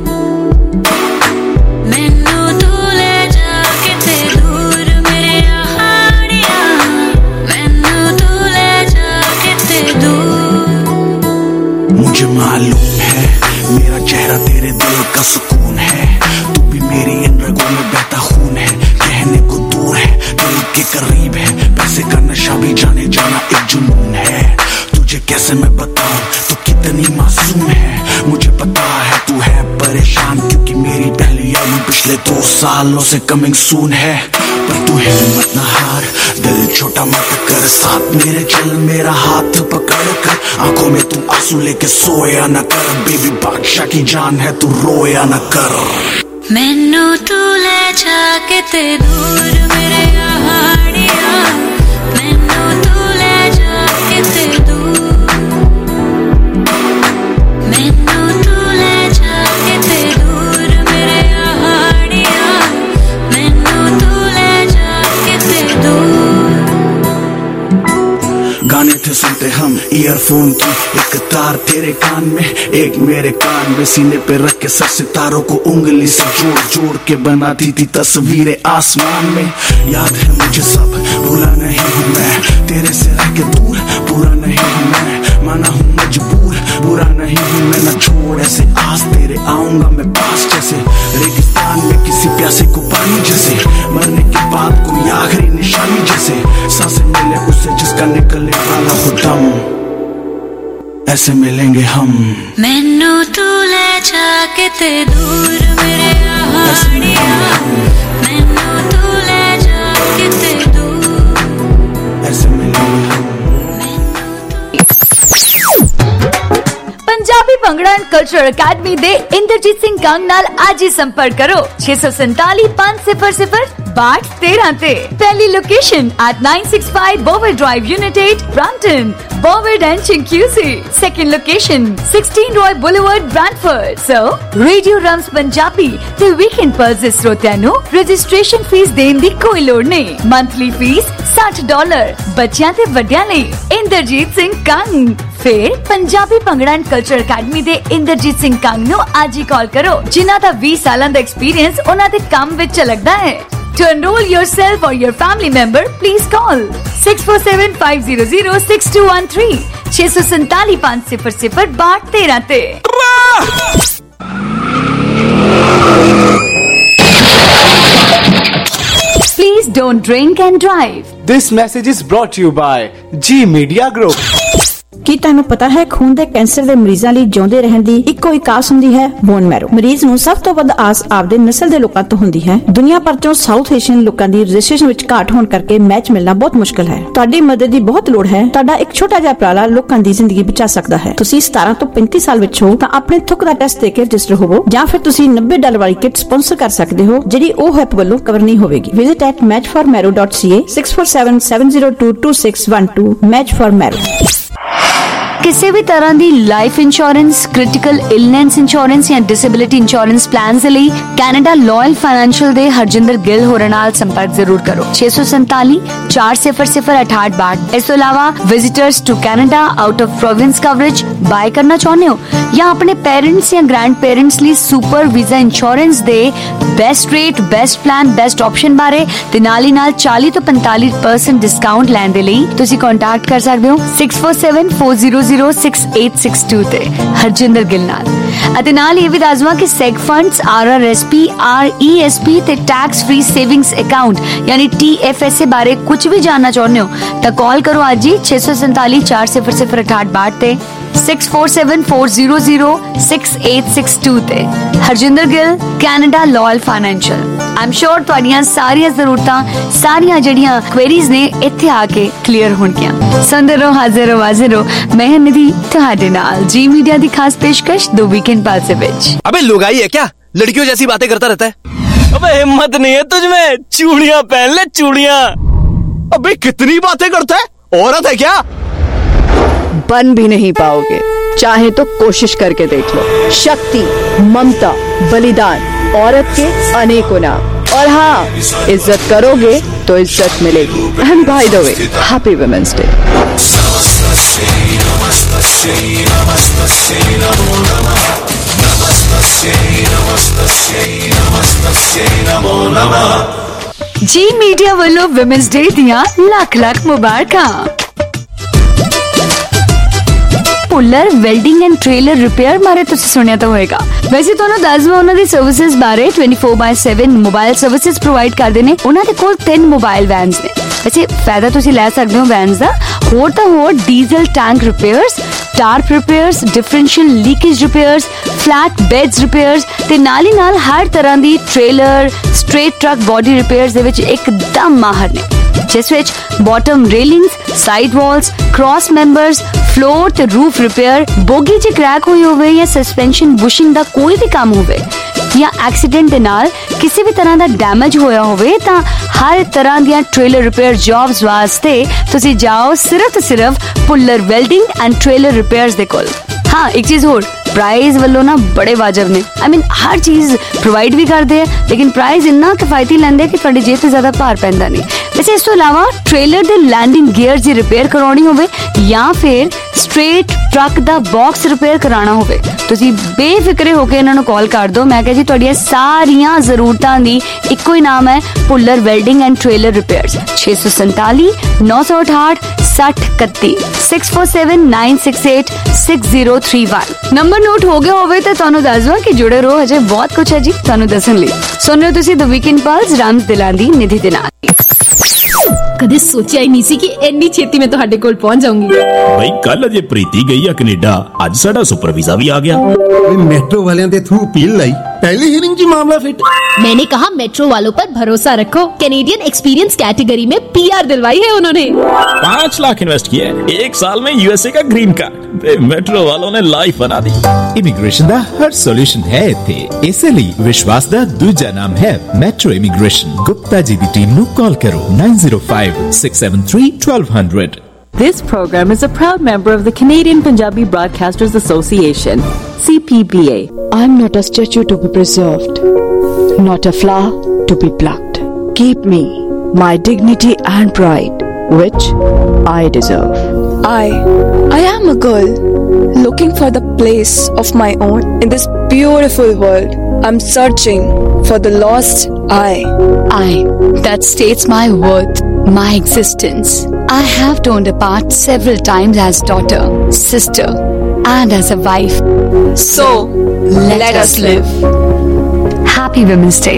मैनू तू ले जा किते दूर मेरे आड़िया मैनू तू ले जा किते दूर. मुझे मालूम है मेरा चेहरा तेरे दिल का सुकून है. तू भी मेरी इन रगों में बहता खून है. कहने को दूर है दिल के करीब है. पैसे का नशा भी जाने जाना एक जुनून है. तुझे कैसे मैं बताऊं तू कितनी मासूम है. मुझे पता है तू है परेशान क्योंकि मेरी पहली आई पिछले दो सालों से कमिंग सून है. पर तू हिम्मत न हार दिल छोटा मत कर. साथ मेरे चल मेरा हाथ पकड़ कर. आंखों में तू आंसू लेके सोया न कर. बेबी बादशाह की जान है तू रोया न कर. मैनू तू ले जा किते दूर मेरे आड़िया मैनू तू ले जा किते दूर मैनू तू ले जा किते दूर मेरे आड़िया मैनू तू ले जा किते दूर. गाने थे सुनते हम ईयरफोन की एक तार तेरे कान में एक मेरे कान में. सीने पे रख के सर सितारों को उंगली से जोड़ जोड़ के बनाती थी तस्वीरें आसमान में. याद है मुझे सब भूला नहीं हूँ मैं. तेरे से रह के दूर पूरा नहीं हूँ मैं. माना हूँ मजबूर बुरा नहीं हूँ मैं. न छोड़ ऐसे आस तेरे आऊंगा मैं पास जैसे रेगिस्तान में किसी प्यासे को पानी जैसे. मरने के बाद कोई आखिरी निशानी जैसे. सांसें मिले उससे जिसका निकले वाला हो दम. ऐसे मिलेंगे हम. मैनू तू ले जा किते दूर मेरे आड़िया मैनू तू ले जा किते दूर. ऐसे मिलेंगे हम. Punjabi bhangra and culture academy दे इंद्रजीत सिंह कंग नाल आज ही संपर्क करो छे सौ संताली पांच सिफर सिफर बाट तेरह ते. पहली location at nine sixty-five Bower Drive, Unit eight, Brampton, Bower and Chinguicourt. Second location sixteen Roy Boulevard, Brantford. So, Radio Rams Punjabi ਤੇ weekend pulse ਦੇ ਸਰੋਤਿਆਂ ਨੂੰ ਰਜਿਸਟ੍ਰੇਸ਼ਨ ਫੀਸ ਦੇਣ ਦੀ ਕੋਈ ਲੋੜ ਨਹੀਂ. Monthly fee sixty dollar. ਬੱਚਿਆਂ ਤੇ ਵੱਡਿਆਂ ਲਈ ਇੰਦਰਜੀਤ ਸਿੰਘ ਕੰਗ. ਫਿਰ Punjabi bhangra and culture academy ਦੇ ਇੰਦਰਜੀਤ ਸਿੰਘ ਕੰਗ ਨੂੰ ਅੱਜ ਹੀ ਕਾਲ ਕਰੋ ਜਿਨ੍ਹਾਂ ਦਾ twenty ਸਾਲਾਂ ਦਾ ਐਕਸਪੀਰੀਅੰਸ ਉਹਨਾਂ ਦੇ ਕੰਮ ਵਿੱਚ ਝਲਕਦਾ ਹੈ. To enroll yourself or your family member, please call six four seven five zero zero six two one three छे सौ संताली पांच सिफर सिफर बाट तेरह ते. Please don't drink and drive. This message is brought to you by G Media Group. ਕੀ ਤੁਹਾਨੂੰ ਪਤਾ ਹੈ ਖੂਨ ਦੇ ਕੈਂਸਰ ਦੇ ਮਰੀਜ਼ਾਂ ਲਈ ਜਿਉਂਦੇ ਰਹਿਣ ਦੀ ਇੱਕੋ ਇੱਕ ਆਸ ਹੁੰਦੀ ਹੈ ਬੋਨ ਮੈਰੋ. ਮਰੀਜ਼ ਨੂੰ ਸਭ ਤੋਂ ਵੱਧ ਆਸ ਆਪਦੇ ਨਸਲ ਦੇ ਲੋਕਾਂ ਤੋਂ ਹੁੰਦੀ ਹੈ. ਦੁਨੀਆ ਭਰ ਤੋਂ ਸਾਊਥ ਏਸ਼ੀਅਨ ਲੋਕਾਂ ਦੀ ਰਜਿਸਟ੍ਰੇਸ਼ਨ ਵਿੱਚ ਘਾਟ ਹੋਣ ਕਰਕੇ ਮੈਚ ਮਿਲਣਾ ਬਹੁਤ ਮੁਸ਼ਕਲ ਹੈ. ਤੁਹਾਡੀ ਮਦਦ ਦੀ ਬਹੁਤ ਲੋੜ ਹੈ. ਤੁਹਾਡਾ ਇੱਕ ਛੋਟਾ ਜਿਹਾ ਉਪਰਾਲਾ ਲੋਕਾਂ ਦੀ ਜ਼ਿੰਦਗੀ ਬਚਾ ਸਕਦਾ ਹੈ. ਤੁਸੀਂ ਸਤਾਰਾਂ ਤੋਂ ਪੈਂਤੀ ਸਾਲ ਵਿੱਚ ਹੋ ਤਾਂ ਆਪਣੇ ਥੁੱਕ ਦਾ ਟੈਸਟ ਦੇ ਕੇ ਰਜਿਸਟਰ ਹੋਵੋ ਜਾਂ ਫਿਰ ਤੁਸੀਂ ਨੱਬੇ ਡਾਲਰ ਵਾਲੀ ਕਿਟ ਸਪਾਂਸਰ ਕਰ ਸਕਦੇ ਹੋ ਜਿਹੜੀ ਉਹ ਹੈਪ ਵੱਲੋਂ ਕਵਰ ਨਹੀਂ ਹੋਵੇਗੀ. Visit at match for marrow dot C A six four seven seven zero two two six one two. Match for marrow. ਕਿਸੇ ਵੀ ਤਰ੍ਹਾਂ ਦੀ life insurance, critical illness insurance ਜਾਂ ਡਿਸੇਬਿਲਿਟੀ ਇੰਸ਼ੋਰੈਂਸ ਪਲਾਨਸ ਦੇ ਲਈ ਕੈਨੇਡਾ ਲਾਇਲ ਫਾਈਨੈਂਸ਼ੀਅਲ ਦੇ ਹਰਜਿੰਦਰ ਗਿੱਲ ਹੋਰਾਂ ਨਾਲ ਸੰਪਰਕ ਜ਼ਰੂਰ ਕਰੋ। ਛੇ ਸੌ ਸੰਤਾਲੀ ਚਾਰ ਸਿਫਰ ਸਿਫਰ ਅਠਾਹਠ ਬਾਹਠ। ਇਸ ਤੋਂ ਇਲਾਵਾ visitors to Canada out of province coverage buy ਕਰਨਾ ਚਾਹੁੰਦੇ ਹੋ ਜਾਂ ਆਪਣੇ ਪੇਰੈਂਟਸ ਜਾਂ ਗ੍ਰੈਂਡ ਪੇਰੈਂਟਸ ਲਈ ਸੁਪਰ ਵੀਜ਼ਾ ਇੰਸ਼ੋਰੈਂਸ ਦੇ best rate, best plan, best option ਬਾਰੇ ਤੇ ਨਾਲ ਹੀ ਨਾਲ ਚਾਲੀ ਤੋਂ ਪੰਤਾਲੀ ਪਰਸੈਂਟ ਡਿਸਕਾਊਂਟ ਲੈਣ ਦੇ ਲਈ ਤੁਸੀਂ ਕੰਟੈਕਟ ਕਰ ਸਕਦੇ ਹੋ six four seven four zero zero six eight six two ਤੇ ਹਰਜਿੰਦਰ ਗਿੱਲ ਨਾਲ। ਅਤੇ ਨਾਲ ਇਹ ਵੀ ਦੱਸ ਦਵਾਂ ਕਿ seg funds, R R S P, R E S P ਤੇ ਟੈਕਸ ਫ੍ਰੀ ਸੇਵਿੰਗਸ ਅਕਾਊਂਟ ਯਾਨੀ ਟੀ ਐਫ ਐਸ ਏ ਬਾਰੇ ਕੁਝ ਵੀ ਜਾਨਣਾ ਚਾਹੁੰਦੇ ਹੋ ਤਾਂ ਕਾਲ ਕਰੋ ਅੱਜ ਹੀ ਛੇ ਸੌ ਸੰਤਾਲੀ ਚਾਰ ਸਿਫਰ ਸਿਫਰ ਅਠਾਹਠ ਬਾਹਠ ਤੇ six four seven four zero zero six eight six two ਤੇ। Harjinder Gill, Canada loyal financial. ਆਮ ਸ਼ੋਰ ਤੁਹਾਡੀਆਂ ਸਾਰੀਆਂ ਜ਼ਰੂਰਤਾਂ, ਸਾਰੀਆਂ ਜਿਹੜੀਆਂ ਕੁਐਰੀਜ਼ ਨੇ ਇੱਥੇ ਆ ਕੇ ਕਲੀਅਰ ਹੋਣਗੀਆਂ। ਸੁਣਦੇ ਰਹੋ, ਹਾਜ਼ਰ ਰਹੋ, ਹਾਜ਼ਰ ਰਹੋ। ਮੈਂ ਹਾਂ ਨਿਧੀ ਤੁਹਾਡੇ ਨਾਲ ਜੀ मीडिया ਦੀ खास पेशकश दो वीकेंड पाल से बिच। अबे लुगाई है क्या, लड़कियों जैसी बातें करता रहता है। अबे हिम्मत नहीं है तुझमें, चूड़ियां पहन ले चूड़ियां। अबे कितनी बातें करता है, औरत है क्या? बन भी नहीं पाओगे, चाहे तो कोशिश करके देख लो। शक्ति, ममता, बलिदान, औरत के अनेकों नाम। और हाँ, इज्जत करोगे तो इज्जत मिलेगी। And by the way, happy women's day. G media वालों वुमेन्स डे दियां लाख लाख मुबारकां। Puller welding and trailer repair बारे तुसी सुनिया तो होएगा। वैसे तो दस उन्हां दी सर्विसेज बारे twenty four by seven mobile services provide करदे ने। उन्हां दे कोल तीन मोबाइल वैन्स ने। वैसे फायदा तुसी ले सकदे हो वैन्स दा होर तां होर diesel tank repairs, tarp repairs, differential leakage repairs, flat beds repairs ते नाल ही नाल हर तरह दी trailer, straight truck body repairs दे विच एकदम माहर ने, जिस विच bottom railings, side walls, cross members, floor ते रूफ रिपेयर, बोगी च क्रैक हुई होवे या सस्पेंशन बुशिंग दा कोई भी काम होवे या एक्सीडेंट दे नाल किसी भी तरह दा डैमेज होया होवे तां हर तरह दियां ट्रेलर रिपेयर जॉब्स वास्ते तुसी जाओ सिर्फ ते सिर्फ puller welding and trailer repairs दे कोल। हाँ, एक चीज होर, प्राइस वालों ना बड़े वाजब ने। आई मीन हर चीज प्रोवाइड भी करते हैं लेकिन प्राइस इन्ना किफायती लेंदे कि तुहाडी जेब ते ज्यादा भार पैंदा नहीं। वैसे इस तो इलावा ट्रेलर दे लैंडिंग गियर्स दी रिपेयर करवानी होवे या फिर स्ट्रेट ट्रक दा बॉक्स रिपेयर कराना होवे, तुसी बेफिक्रे होके इन्हां नूं कॉल कर दो। मैं कह जी तुहाडीआं सारियां जरूरतां दी इक्को ही नाम है, puller welding and trailer repairs. छे सौ संताली नौ सौ अठाठ सठ इकत्ती six four seven nine six eight six zero three one. Number note हो गया होवे तो तुहानूं दस दवां कि जुड़े रहो, अजे बहुत कुछ है जी तुहानूं दस्सण लई। सुन रहे हो तुसी द वीकेंड पल्स राम्स दिलां दी निधि दे नाल। कदे सोचिया ही नहीं सी कि इन्नी छेती में तुहाडे कोल पहुंच जाऊंगी। भाई कल अजे प्रीति गई है कनेडा, अज साडा सुपर वीजा भी आ गया। मेट्रो वालियां दे थ्रू अपील लाई, पहली हियरिंग च मामला फिट। मैंने कहा मेट्रो वालों पर भरोसा रखो, कैनेडियन एक्सपीरियंस कैटेगरी में पीआर दिलवाई है उन्होंने। पांच लाख इन्वेस्ट किए, एक साल में यूएसए का ग्रीन कार्ड, मेट्रो वालों ने लाइफ बना दी। इमिग्रेशन दा हर सॉल्यूशन है इत्थे, इसलिए विश्वास दा दूजा नाम है मेट्रो इमिग्रेशन। गुप्ता जी दी टीम नु कॉल करो nine zero five six seven three twelve hundred. This program is a proud member of the Canadian Punjabi Broadcasters Association, C P B A. I'm not a statue to be preserved, not a flower to be plucked. Keep me, my dignity and pride, which I deserve. I, I am a girl looking for the place of my own in this beautiful world. I'm searching for the lost I. I, that states my worth, my existence. I have torn apart several times as daughter, sister, and as a wife. So, let, let us live. Happy Women's Day.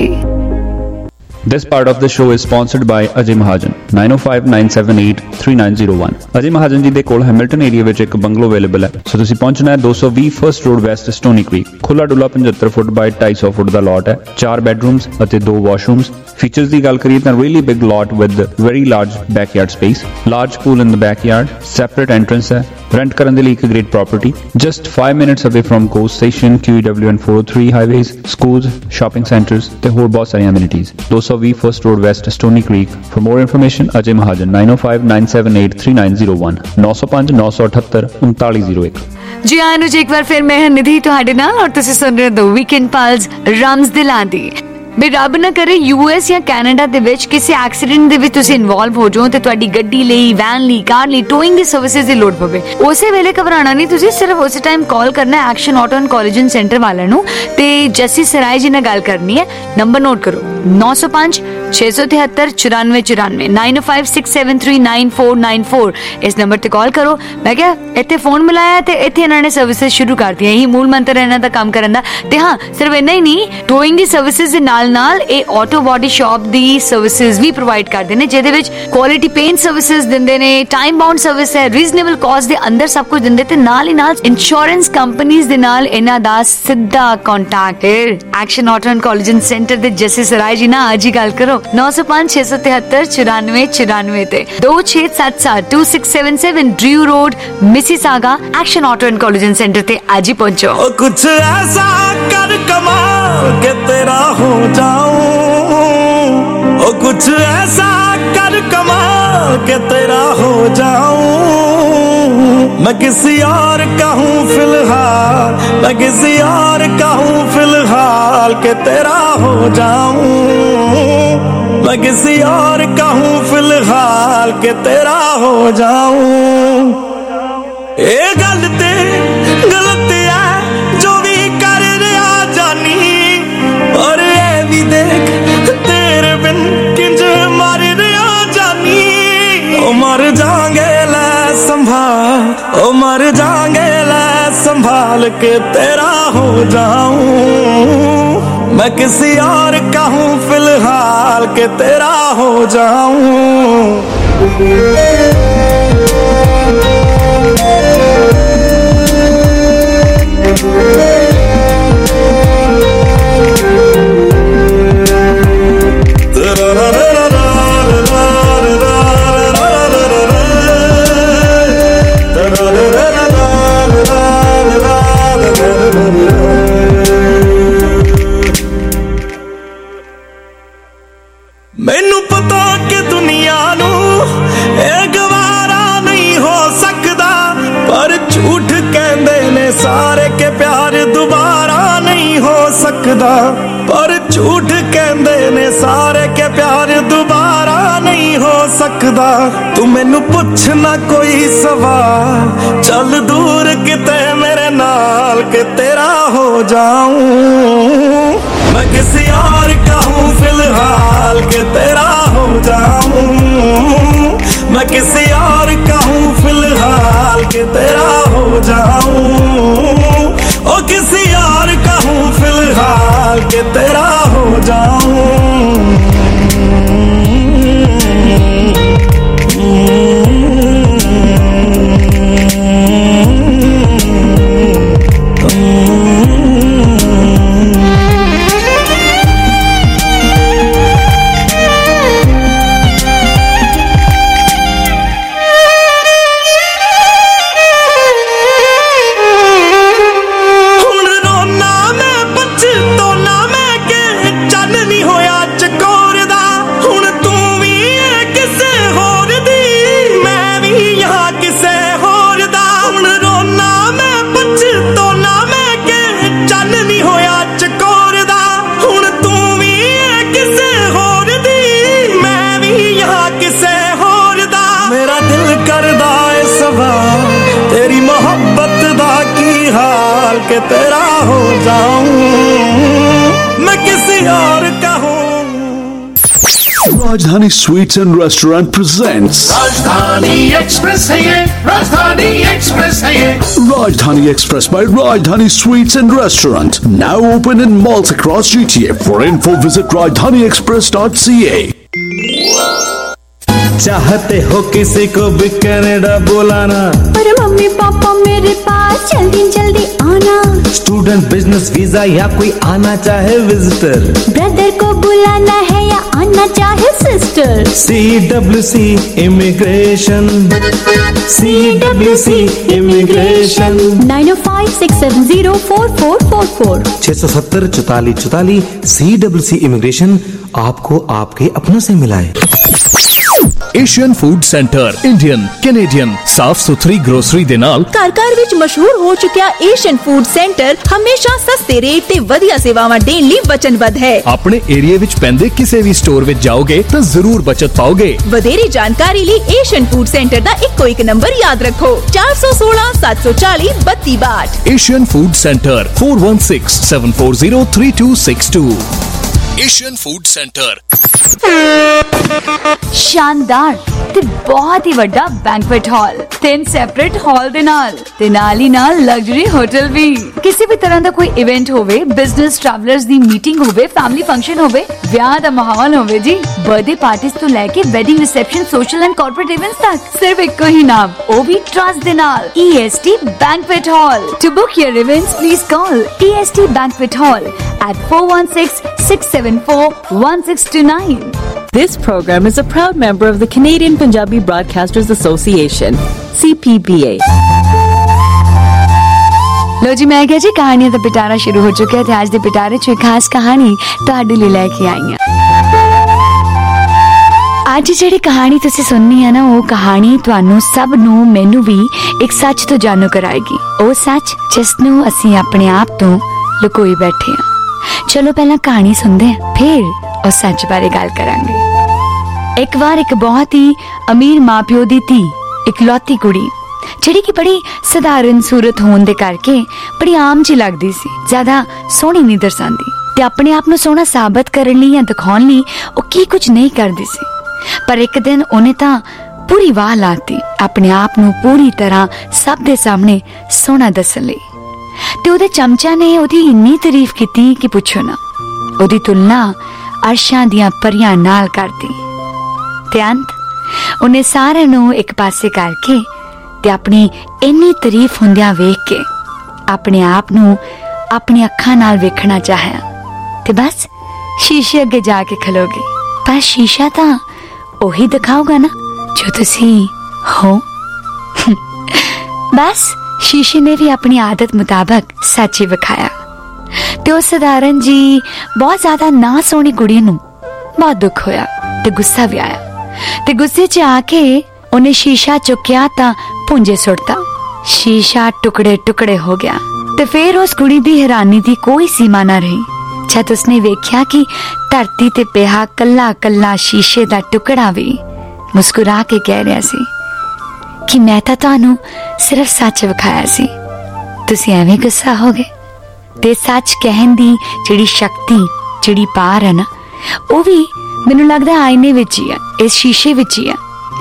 This part of the show is sponsored by Ajay Mahajan, nine oh five nine seven eight three nine zero one. Ajay Mahajan ਜੀ ਦੇ ਕੋਲ Hamilton area ਵਿੱਚ ਇੱਕ ਬੰਗਲੋ available ਹੈ, ਸੋ ਤੁਸੀਂ ਪਹੁੰਚਣਾ ਹੈ ਦੋ ਸੌ ਵੀਹ first road west Stoney Creek. ਖੁੱਲਾ ਡੁੱਲਾ ਪਚੱਤਰ ਫੁੱਟ ਬਾਈ ਢਾਈ ਸੌ ਫੁੱਟ ਦਾ ਲਾਟ ਹੈ, ਚਾਰ ਬੈਡਰੂਮਸ ਅਤੇ ਦੋ ਵਾਸ਼ਰੂਮਸ। ਫੀਚਰਸ ਦੀ ਗੱਲ ਕਰੀਏ ਤਾਂ really big lot with very large backyard space, large pool in the backyard, separate entrance ਹੈ, ਰੈਂਟ ਕਰਨ ਦੇ ਲਈ ਇੱਕ great property just five minutes away from Go Station, Q E W and four oh three highways, schools, shopping centers ਤੇ ਹੋਰ ਬਹੁਤ ਸਾਰੀਆਂ amenities. two twenty First Road West, Stony Creek. For more information, Ajay Mahajan nine oh five nine seven eight three nine zero one nine oh five nine eight eight nine nine zero one. जी अनुज एक बार फिर मैं निधि ਤੁਹਾਡੇ ਨਾਲ और ਤੁਸੀਂ ਸੁਣ ਰਹੇ ਹੋ ਦ ਵੀਕਐਂਡ ਪਲਸ ਰਾਮਸ ਦਿਲਾਂਦੀ। ਵੀ ਰੱਬ ਨਾ ਕਰੇ ਯੂਐਸ ਜਾਂ ਕੈਨੇਡਾ ਦੇ ਵਿੱਚ ਕਿਸੇ ਐਕਸੀਡੈਂਟ ਦੇ ਵਿੱਚ ਤੁਸੀਂ ਇਨਵੋਲਵ ਹੋ ਜਾਓ ਤੇ ਤੁਹਾਡੀ ਗੱਡੀ ਲਈ, ਵੈਨ ਲਈ, ਕਾਰ ਲਈ ਟੋਇੰਗ ਦੀ ਸਰਵਿਸਿਜ਼ ਦੀ ਲੋੜ ਪਵੇ। ਉਸੇ ਵੇਲੇ ਘਬਰਾਣਾ ਨਹੀਂ, ਤੁਸੀਂ ਸਿਰਫ ਉਸੇ ਟਾਈਮ ਕਾਲ ਕਰਨਾ ਹੈ Action Auto and Collision Centre ਵਾਲਿਆਂ ਨੂੰ ਤੇ ਜੱਸੀ ਸਰਾਏ ਜੀ ਨਾਲ ਗੱਲ ਕਰਨੀ ਹੈ। ਨੰਬਰ ਨੋਟ ਕਰੋ nine oh five ਛੇ ਸੌ ਤਿਹੱਤਰ ਚੁਰਾਨਵੇਂ ਚੁਰਾਨਵੇਂ nine oh five six seven three nine four nine four ਇਸ ਨੰਬਰ ਤੇ ਕਾਲ ਕਰੋ। ਮੈਂ ਕਿਹਾ ਇੱਥੇ ਫੋਨ ਮਿਲਾਇਆ ਤੇ ਇੱਥੇ ਇਹਨਾਂ ਨੇ ਸਰਵਿਸਿਜ਼ ਸ਼ੁਰੂ ਕਰਤੀਆਂ। ਇਹੀ ਮੂਲ ਮੰਤਰ ਇਹਨਾਂ ਦਾ ਕੰਮ ਕਰਨ ਦਾ। ਤੇ ਹਾਂ ਸਿਰਫ ਇੰਨਾ ਹੀ ਨਹੀਂ, ਟੋਇੰਗ ਦੀ ਸਰਵਿਸਿਜ਼ ਦੇ ਨਾਲ ਨਾਲ ਇਹ ਆਟੋ ਬਾਡੀ ਸ਼ਾਪ ਦੀ ਸਰਵਿਸਿਜ਼ ਵੀ ਪ੍ਰੋਵਾਈਡ ਕਰਦੇ ਨੇ ਜਿਹਦੇ ਵਿੱਚ ਕੁਆਲਿਟੀ ਪੇਂਟ ਸਰਵਿਸਿਜ਼ ਦਿੰਦੇ ਨੇ, ਟਾਈਮ ਬਾਉਂਡ ਸਰਵਿਸ ਹੈ, ਰੀਜ਼ਨੇਬਲ ਕਾਸਟ ਦੇ ਅੰਦਰ ਸਭ ਕੁਝ ਦਿੰਦੇ ਤੇ ਨਾਲ ਹੀ ਨਾਲ ਇੰਸ਼ੋਰੈਂਸ ਕੰਪਨੀਆਂ ਦੇ ਨਾਲ ਇਹਨਾਂ ਦਾ ਸਿੱਧਾ ਕੰਟੈਕਟ ਹੈ। Action Auto and Collision Centre ਦੇ ਜੱਸੀ ਸਰਾਏ ਜੀ ਨਾਲ ਅੱਜ ਹੀ ਗੱਲ ਕਰੋ nine oh five ਛੇ ਸੌ ਤਿਹੱਤਰ ਚੁਰਾਨਵੇਂ ਚੁਰਾਨਵੇਂ ਤੇ two six seven seven two six seven seven Drew Road Mississauga. Action Auto and Collision Centre ਤੇ ਅੱਜ ਹੀ ਪਹੁੰਚੋ। ओ कुछ ऐसा कर कमाल के तेरा हो जाऊं, ओ कुछ ऐसा कर कमाल के तेरा हो जाऊं। मैं किसी और का हूँ फिलहाल, मैं किसी और का हूँ फिलहाल के तेरा हो जाऊं। मैं किसी और का हूँ फिलहाल के तेरा हो जाऊं। ये गलती गलती है जो भी कर रहा जानी, और ये भी देख तेरे बिन किंज मर रहा जानी। ओ मर जाएंगे ले संभाल, ओ मर जाएंगे ले संभाल के तेरा हो जाऊं। मैं किसी और का हूँ फिलहाल के तेरा हो जाऊं। मैनू पता कि दुनिया नू ए गवारा नहीं हो सकता, पर झूठ कहंदे ने सारे के प्यार दोबारा नहीं हो सकता। पर झूठ कहंदे ने सारे के प्यार दोबारा नहीं हो सकता। तू मैनू पुछ ना कोई सवाल, चल दूर किते मेरे नाल के तेरा हो जाऊं। मैं किसी और का हूँ फिलहाल के तेरा हो जाऊं। मैं किसी और का हूँ फिलहाल के तेरा हो जाऊं। ओ किसी और का हूँ फिलहाल के तेरा हो जाऊं। के तेरा हो जाऊं। मैं किसी और का हूं। Rajdhani Sweets and Restaurant presents Rajdhani Express है ये, राजधानी एक्सप्रेस है ये। Rajdhani Express by Rajdhani Sweets and Restaurant, now open in malls across G T A. For info, visit rajdhani express dot c a. चाहते हो किसी को भी कनाडा बुलाना, पर मम्मी पापा मेरे पास जल्दी जल्दी आना। स्टूडेंट, बिजनेस वीजा या कोई आना चाहे विजिटर, ब्रदर को बुलाना है या आना है चाहे sister. C W C immigration, C W C immigration. Nine ओ five six seven zero four four four four छह सौ सत्तर चौतालीस चौतालीस। सी डब्ल्यू सी इमिग्रेशन आपको आपके अपनों से मिलाए। Asian Food Centre Indian Canadian साफ सुथरी ग्रोसरी दे नाल घर घर विच मशहूर हो चुकिया एशियन फूड सेंटर हमेशा सस्ते रेट ते वधिया सेवावां देण लई वचनबद्ध है। अपने एरिया विच पैंदे किसी भी स्टोर विच जाओगे तो जरूर बचत पाओगे। वधेरी जानकारी लई एशियन फूड सेंटर दा इक्को एक नंबर याद रखो, चार सौ सोलह सात सौ चालीस बत्ती बाट। Asian Food Centre four one six seven four zero three two six two. Asian Food Centre. शानदार ते बहुत ही वड्डा बैंक्वेट हॉल, तीन सेपरेट हॉल दे नाल ते नाल ही नाल लग्जरी होटल भी। किसी भी तरह दा कोई इवेंट होवे, बिजनेस ट्रैवलर्स दी मीटिंग होवे, फैमिली फंक्शन होवे, ब्याह दा माहौल होवे जी, बर्थडे पार्टीज तो लेके wedding reception, social and corporate events तक सिर्फ इक्को ही नाम, ओ भी ट्रस्ट दे नाल, E S T banquet hall. To book your events please call E S T banquet hall at four one six six seven four one six two nine. This program is a proud member of the Canadian Punjabi Broadcasters Association, C P B A. लो जी, मैं क्या जी कहानियां दा पिटारा शुरू हो चुका है ते आज दे पिटारे च खास कहानी तुहाडे लई लेके आई हां। आज ਜਿਹੜੀ ਕਹਾਣੀ ਤੁਸੀਂ ਸੁਣਨੀ ਹੈ ਨਾ, ਉਹ ਕਹਾਣੀ ਤੁਹਾਨੂੰ ਸਭ ਨੂੰ ਮੈਨੂੰ ਵੀ ਇੱਕ ਸੱਚ ਤੋਂ ਜਾਣੂ ਕਰਾਏਗੀ। ਉਹ ਸੱਚ ਜਿਸ ਨੂੰ ਅਸੀਂ ਆਪਣੇ ਆਪ ਤੋਂ ਲੁਕੋਈ ਬੈਠੇ ਹਾਂ। ਚਲੋ ਪਹਿਲਾਂ ਕਹਾਣੀ ਸੁਣਦੇ ਹਾਂ, ਫਿਰ ਉਸ ਸੱਚ ਬਾਰੇ ਗੱਲ ਕਰਾਂਗੇ। ਇੱਕ ਵਾਰ ਇੱਕ ਬਹੁਤ ਹੀ ਅਮੀਰ ਮਾਪਿਓ ਦੀ ਧੀ, ਇਕਲੌਤੀ ਕੁੜੀ, ਜਿਹੜੀ ਕਿ ਬੜੀ ਸਧਾਰਨ ਸੂਰਤ ਹੋਣ ਦੇ ਕਰਕੇ ਬੜੀ ਆਮ ਜਿਹੀ ਲੱਗਦੀ ਸੀ, ਜ਼ਿਆਦਾ ਸੋਹਣੀ ਨਹੀਂ ਦਰਸਾਉਂਦੀ ਤੇ ਆਪਣੇ ਆਪ ਨੂੰ ਸੋਹਣਾ ਸਾਬਤ ਕਰਨ ਲਈ ਜਾਂ ਦਿਖਾਉਣ ਲਈ ਉਹ ਕੀ ਕੁਝ ਨਹੀਂ ਕਰਦੀ ਸੀ। ਪਰ ਇੱਕ ਦਿਨ ਉਹਨੇ ਤਾਂ ਪੂਰੀ ਵਾਹ ਲਾਤੀ ਆਪਣੇ ਆਪ ਨੂੰ ਪੂਰੀ ਤਰ੍ਹਾਂ ਸਭ ਦੇ ਸਾਹਮਣੇ ਸੋਹਣਾ ਦੱਸਣ ਲਈ। ਤੇ ਉਹਦੇ ਚਮਚਾ ਨੇ ਉਹਦੀ ਇੰਨੀ ਤਾਰੀਫ ਕੀਤੀ ਕਿ ਪੁੱਛੋ ਨਾ, ਉਹਦੀ ਤੁਲਨਾ ਅਰਸ਼ਾਂ ਦੀਆਂ ਪਰੀਆਂ ਨਾਲ ਕਰਦੀ। ਤੇ ਅੰਤ ਉਹਨੇ ਸਾਰਿਆਂ ਨੂੰ ਇੱਕ ਪਾਸੇ ਕਰਕੇ ਤੇ ਆਪਣੀ ਇੰਨੀ ਤਾਰੀਫ ਹੁੰਦਿਆਂ ਵੇਖ ਕੇ ਆਪਣੇ ਆਪ ਨੂੰ ਆਪਣੀ ਅੱਖਾਂ ਨਾਲ ਵੇਖਣਾ ਚਾਹਿਆ ਤੇ ਬਸ ਸ਼ੀਸ਼ੇ ਅੱਗੇ ਜਾ ਕੇ ਖਲੋ ਗਈ। ਪਰ ਸ਼ੀਸ਼ਾ ਤਾਂ ਉਹੀ ਦਿਖਾਊਗਾ ਨਾ ਜੋ ਤੁਸੀਂ ਹੋ। ਬਸ शीशे ने भी अपनी आदत मुताबिक सच ही विखाया ते उस साधारण जी बहुत ज्यादा ना सोहनी कुड़ी नूं बहुत दुख होया ते गुस्सा भी आया ते गुस्से च आके उन्हें शीशा चुक्या तां पुंजे सुट्टा। शीशा टुकड़े टुकड़े हो गया ते फिर उस कुड़ी दी हैरानी दी कोई सीमा ना रही जद उसने वेख्या कि धरती ते पिया कल्ला कल्ला शीशे दा टुकड़ा भी मुस्कुरा के कह रहा सी कि मैं तो तुहानू सिर्फ सच विखाया सी, तुसी एवें गुस्सा हो गए। ते सच कहन दी जिहड़ी शक्ति, जिहड़ी पार है ना, वो भी मैनू लगदा आईने विच ही है, इस शीशे विच ही है।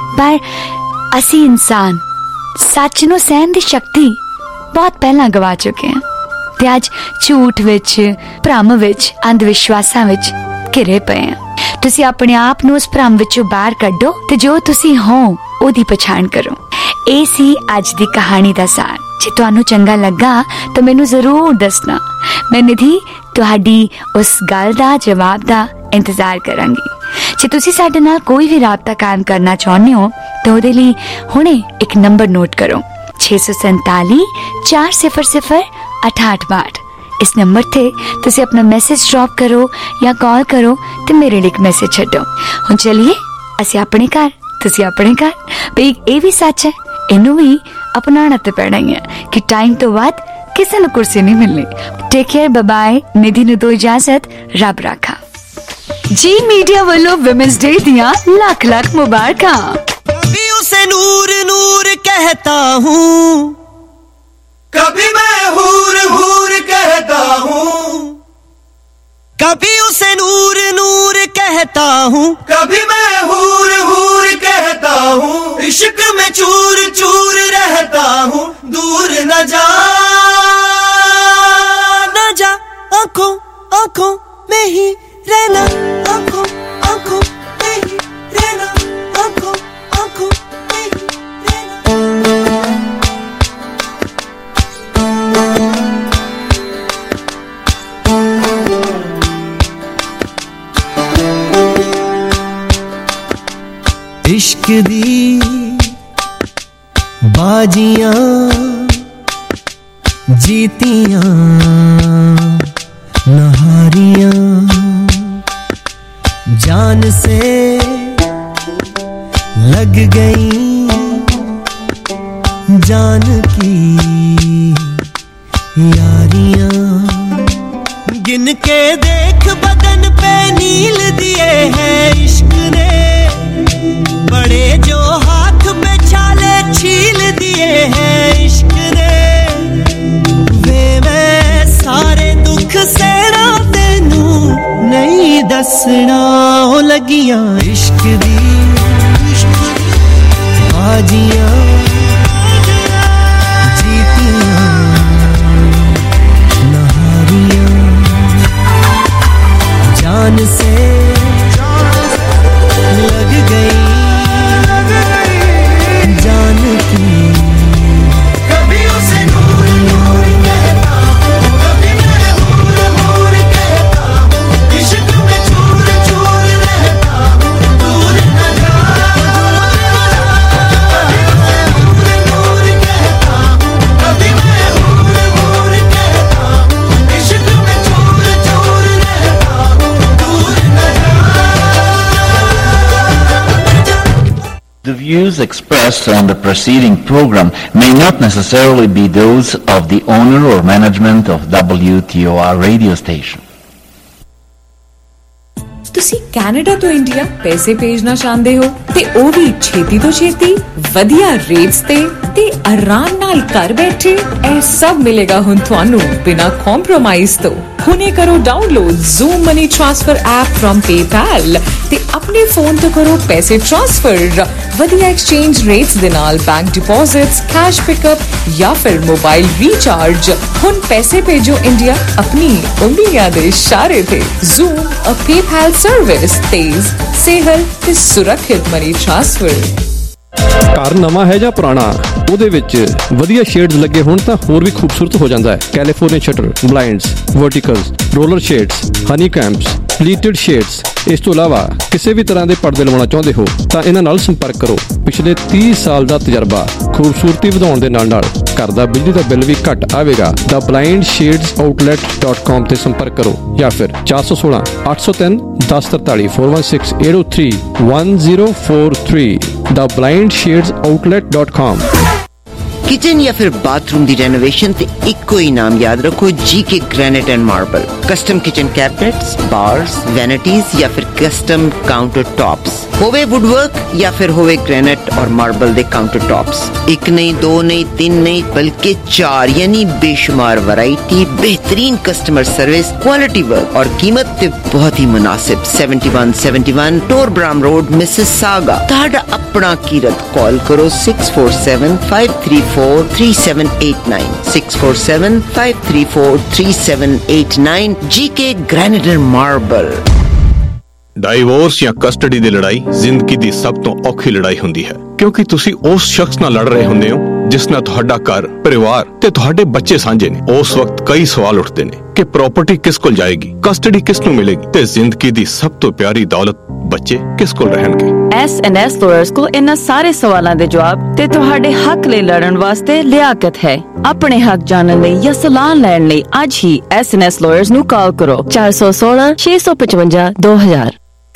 पर असी इंसान सच नू सहन दी शक्ति बहुत पहला गवा चुके हैं ते अज झूठ विच, भ्रम विच, अंध विश्वासां विच घिरे पे हैं। तुसी अपने आप नू उस भ्रम विचों बाहर कड्डो ते जो तुसी हो ओदी पछाण करो। ਇਹ ਸੀ ਅੱਜ ਦੀ ਕਹਾਣੀ ਦਾ ਸਾਰ। ਜੇ ਤੁਹਾਨੂੰ ਚੰਗਾ ਲੱਗਾ ਤਾਂ ਮੈਨੂੰ ਜ਼ਰੂਰ ਦੱਸਣਾ। ਮੈਂ ਨਿਧੀ ਤੁਹਾਡੀ ਉਸ ਗੱਲ ਦਾ ਜਵਾਬ ਦਾ ਇੰਤਜ਼ਾਰ ਕਰਾਂਗੀ। ਜੇ ਤੁਸੀਂ ਸਾਡੇ ਨਾਲ ਕੋਈ ਵੀ ਰਾਬਤਾ ਕਾਇਮ ਕਰਨਾ ਚਾਹੁੰਦੇ ਹੋ ਤਾਂ ਉਹਦੇ ਲਈ ਹੁਣੇ ਇੱਕ ਨੰਬਰ ਨੋਟ ਕਰੋ, ਛੇ ਸੌ ਸੰਤਾਲੀ ਚਾਰ ਸਿਫਰ ਸਿਫਰ ਅਠਾਹਠ ਬਾਹਠ। ਇਸ ਨੰਬਰ ਤੇ ਤੁਸੀਂ ਆਪਣਾ ਮੈਸੇਜ ਡ੍ਰੌਪ ਕਰੋ ਜਾਂ ਕਾਲ ਕਰੋ ਤੇ ਮੇਰੇ ਲਈ ਇੱਕ ਮੈਸੇਜ ਛੱਡੋ। ਹੁਣ ਚਲਿਏ ਅਸੀਂ ਆਪਣੇ ਘਰ, ਤੁਸੀਂ ਆਪਣੇ ਘਰ। ਵੀ ਇਹ ਵੀ ਸੱਚ ਹੈ, ਇਹਨੂੰ ਵੀ अपनाना तो पैना ही है कि टाइम तो बाद किसी ने कुर्सी नहीं मिलनी। Take care, bye bye. Nidhi ने दो इजाजत, रब राखा। जी मीडिया वालों विमेंस डे दिया लाख लाख मुबारकां। कभी उसे नूर नूर कहता हूँ, कभी मैं हूर हूर कहता हूँ, कभी उसे नूर नूर कहता हूँ, कभी मैं हूर हूर कहता हूँ, इश्क में चूर चूर रहता हूँ, दूर न जा न जा, आंखों आंखों में ही रहना, आंखों आंखों में ही रहना, आंखों आंखों में ही रहना। इश्क दी बाजियां जीतियां नहारियां जान से लग गई जान की यारियां गिन के देख बदन पे नील दिए हैं इश्क ने बड़े जो हाथ में छाले छील दिए हैं इश्क ने वे मैं सारे दुख सेड़ा तेनू नहीं दसना हो लगियां इश्क दी बाजियां जीतियां नहारियां जान से लग गई जान की कभी उसे नूर नूर कहता हूँ कभी मैं हूर हूर कहता हूँ इश्क में चूर चूर रहता हूँ दूर न जा कभी मैं हूर हूर कहता हूँ कभी मैं हूर हूर कहता हूँ इश्क में चूर चूर रहता हूँ दूर न जा। The views expressed on the preceding program may not necessarily be those of the owner or management of W T O R radio station. ਤੁਸੀਂ ਕੈਨੇਡਾ ਤੋਂ ਇੰਡੀਆ ਪੈਸੇ ਭੇਜਣਾ ਚਾਹੁੰਦੇ ਹੋ ਤੇ ਉਹ ਵੀ ਛੇਤੀ ਤੋਂ ਛੇਤੀ ਵਧੀਆ ਰੇਟਸ ਤੇ ਤੇ ਆਰਾਮ ਨਾਲ ਘਰ ਬੈਠੇ ਇਹ ਸਭ ਮਿਲੇਗਾ ਹੁਣ ਤੁਹਾਨੂੰ ਬਿਨਾਂ ਕੰਪਰੋਮਾਈਜ਼ ਤੋਂ ਹੁਣੇ ਕਰੋ download Zoom Money Transfer app from PayPal ਤੇ ਆਪਣੇ ਫੋਨ ਤੋਂ ਕਰੋ ਪੈਸੇ ਟ੍ਰਾਂਸਫਰ ਵਧੀਆ ਐਕਸਚੇਂਜ ਰੇਟਸ ਦੇ ਨਾਲ ਬੈਂਕ ਡਿਪੋਜ਼ਿਟਸ ਕੈਸ਼ ਪਿਕਅਪ ਜਾਂ ਫਿਰ ਮੋਬਾਈਲ ਰੀਚਾਰਜ ਹੁਣ ਪੈਸੇ ਭੇਜੋ ਇੰਡੀਆ ਆਪਣੀ ਉਂਗਲੀਆਂ ਦੇ ਇਸ਼ਾਰੇ ਤੇ Zoom a PayPal service ਤੇਜ਼ ਸੇਹਲ ਤੇ ਸੁਰੱਖਿਅਤ ਮਨੀ ਟ੍ਰਾਂਸਫਰ। ਘਰ ਨਵਾਂ ਹੈ ਜਾਂ ਪੁਰਾਣਾ ਉਹਦੇ ਵਿੱਚ ਵਧੀਆ ਸ਼ੇਡਸ ਲੱਗੇ ਹੋਣ ਤਾਂ ਹੋਰ ਵੀ ਖੂਬਸੂਰਤ ਹੋ ਜਾਂਦਾ ਹੈ। California shutter blinds verticals roller shades honey combs pleated shades ਇਸ ਤੋਂ ਇਲਾਵਾ ਕਿਸੇ ਵੀ ਤਰ੍ਹਾਂ ਦੇ ਪਰਦੇ ਲਵਾਉਣਾ ਚਾਹੁੰਦੇ ਹੋ ਤਾਂ ਇਹਨਾਂ ਨਾਲ ਸੰਪਰਕ ਕਰੋ। ਪਿਛਲੇ ਤੀਹ ਸਾਲ ਦਾ ਤਜਰਬਾ ਖੂਬਸੂਰਤੀ ਵਧਾਉਣ ਦੇ ਨਾਲ ਨਾਲ ਘਰ ਦਾ ਬਿਜਲੀ ਦਾ ਬਿੱਲ ਵੀ ਘੱਟ ਆਵੇਗਾ। ਦਾ blind shades outlet dot com ਤੇ ਸੰਪਰਕ ਕਰੋ ਜਾਂ ਫਿਰ ਚਾਰ ਸੌ ਸੋਲਾਂ ਅੱਠ ਸੌ ਤਿੰਨ ਦਸ ਤਰਤਾਲੀ four one six eight zero three one zero four three the blind shades outlet dot com। Kitchen या फिर बाथरूम दी रेनोवेशन ते इक्को ही नाम याद रखो GK granite and marble. Custom kitchen cabinets bars vanities या फिर कस्टम काउंटर टॉप्स होवे वुडवर्क या फिर होवे ग्रेनाइट और मार्बल दे काउंटर टॉप्स एक नहीं दो नहीं तीन नहीं बल्कि चार यानी बेशुमार वैरायटी बेहतरीन कस्टमर सर्विस क्वालिटी वर्क और कीमत ते बहुत ही मुनासिब। seventy-one seventy-one टोरब्राम रोड मिसिसागा ताड़ा अपना कीरत कॉल करो six four seven five three four three seven eight nine six four seven five three four three seven eight nine G K Granite and Marble। Divorce ਜਾਂ custody ਦੀ ਲੜਾਈ ਜ਼ਿੰਦਗੀ ਦੀ ਸਭ ਤੋਂ ਔਖੀ ਲੜਾਈ ਹੁੰਦੀ ਹੈ ਕਿਉਂਕਿ ਤੁਸੀਂ ਉਸ ਸ਼ਖਸ ਨਾਲ ਲੜ ਰਹੇ ਹੁੰਦੇ ਹੋ ਜਿਸ ਨਾਲ ਤੁਹਾਡਾ ਘਰ ਪਰਿਵਾਰ ਤੇ ਤੁਹਾਡੇ ਬੱਚੇ ਸਾਂਝੇ ਨੇ। ਉਸ ਵਕਤ ਕਈ ਸਵਾਲ ਉੱਠਦੇ ਨੇ ਕਿ ਪ੍ਰਾਪਰਟੀ ਕਿਸ ਕੋਲ ਜਾਏਗੀ ਕਸਟਡੀ ਕਿਸ ਨੂੰ ਮਿਲੇਗੀ ਤੇ ਜ਼ਿੰਦਗੀ ਦੀ ਸਭ ਤੋਂ ਪਿਆਰੀ ਦੌਲਤ ਬੱਚੇ ਕਿਸ ਕੋਲ ਰਹਿਣਗੇ। S and S lawyers ਕੋਲ ਇਹਨਾਂ ਸਾਰੇ ਸਵਾਲਾਂ ਦੇ ਜਵਾਬ ਤੇ ਤੁਹਾਡੇ ਹੱਕ ਲਈ ਲੜਨ ਵਾਸਤੇ ਲਿਆਕਤ ਹੈ। ਆਪਣੇ ਹੱਕ ਜਾਣਨ ਲਈ ਜਾਂ ਸਲਾਹ ਲੈਣ ਲਈ ਅੱਜ ਹੀ S and S lawyers ਨੂੰ ਕਾਲ ਕਰੋ ਚਾਰ ਸੌ ਸੋਲਾਂ ਛੇ ਸੌ ਪਚਵੰਜਾ ਦੋ ਹਜ਼ਾਰ।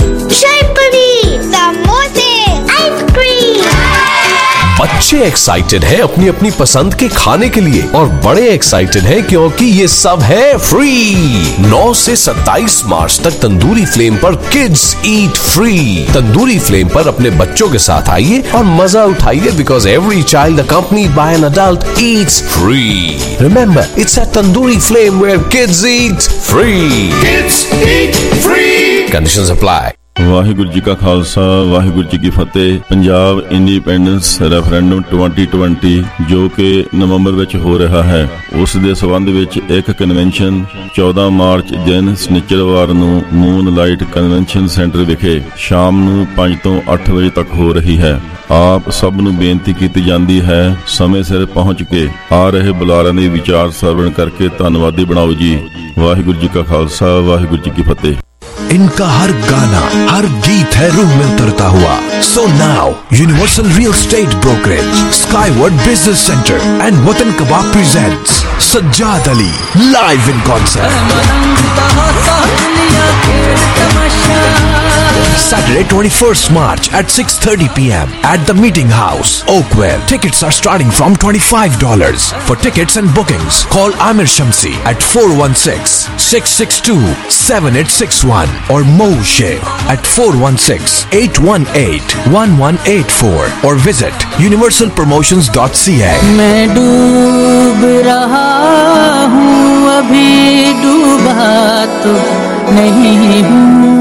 शाही समोसे आइसक्रीम। बच्चे एक्साइटेड हैं अपनी अपनी पसंद के खाने के लिए और बड़े एक्साइटेड हैं क्योंकि ये सब है फ्री। नौ से सत्ताईस मार्च तक तंदूरी फ्लेम पर kids eat free. Tandoori Flame पर अपने बच्चों के साथ आइए और मजा उठाइए because every child accompanied by an adult eats free. Remember it's at Tandoori Flame where kids eat free. Kids eat free. Conditions apply. Waheguru ji ਕਾ ਖਾਲਸਾ ਵਾਹਿਗੁਰੂ ਜੀ ਕੀ ਫਤਿਹ। Punjab independence referendum twenty twenty ਜੋ ਕਿ ਨਵੰਬਰ ਵਿੱਚ ਹੋ ਰਿਹਾ ਹੈ ਉਸ ਦੇ ਸਬੰਧ ਵਿੱਚ ਇੱਕ ਕਨਵੈਨਸ਼ਨ ਚੌਦਾਂ ਮਾਰਚ ਦਿਨ ਸ਼ਨੀਚਰਵਾਰ ਨੂੰ ਮੂਨ ਲਾਈਟ ਕਨਵੈਨਸ਼ਨ ਸੈਂਟਰ ਵਿਖੇ ਸ਼ਾਮ ਨੂੰ ਪੰਜ ਤੋਂ ਅੱਠ ਵਜੇ ਤੱਕ ਹੋ ਰਹੀ ਹੈ। ਆਪ ਸਭ ਨੂੰ ਬੇਨਤੀ ਕੀਤੀ ਜਾਂਦੀ ਹੈ ਸਮੇਂ ਸਿਰ ਪਹੁੰਚ ਕੇ ਆ ਰਹੇ ਬੁਲਾਰਿਆਂ ਦੇ ਵਿਚਾਰ ਸਰਵਣ ਕਰਕੇ ਧੰਨਵਾਦੀ ਬਣਾਓ ਜੀ। ਵਾਹਿਗੁਰੂ ਜੀ ਕਾ ਖਾਲਸਾ ਵਾਹਿਗੁਰੂ ਜੀ ਕੀ ਫਤਿਹ। इनका हर गाना, हर गीत है रूह में उतरता हुआ। So now universal real estate brokerage, Skyward business centre and Watan kabab presents Sajjad Ali live in concert Saturday twenty-first March at six thirty p m at the Meeting House, Oakwell. Tickets are starting from twenty-five dollars. For tickets and bookings, call Amir Shamsi at four one six, six six two, seven eight six one or Mo Sheikh at four one six, eight one eight, one one eight four or visit universal promotions dot c a. मैं डूब रहा हूँ, अभी डूबा तो नहीं हूँ।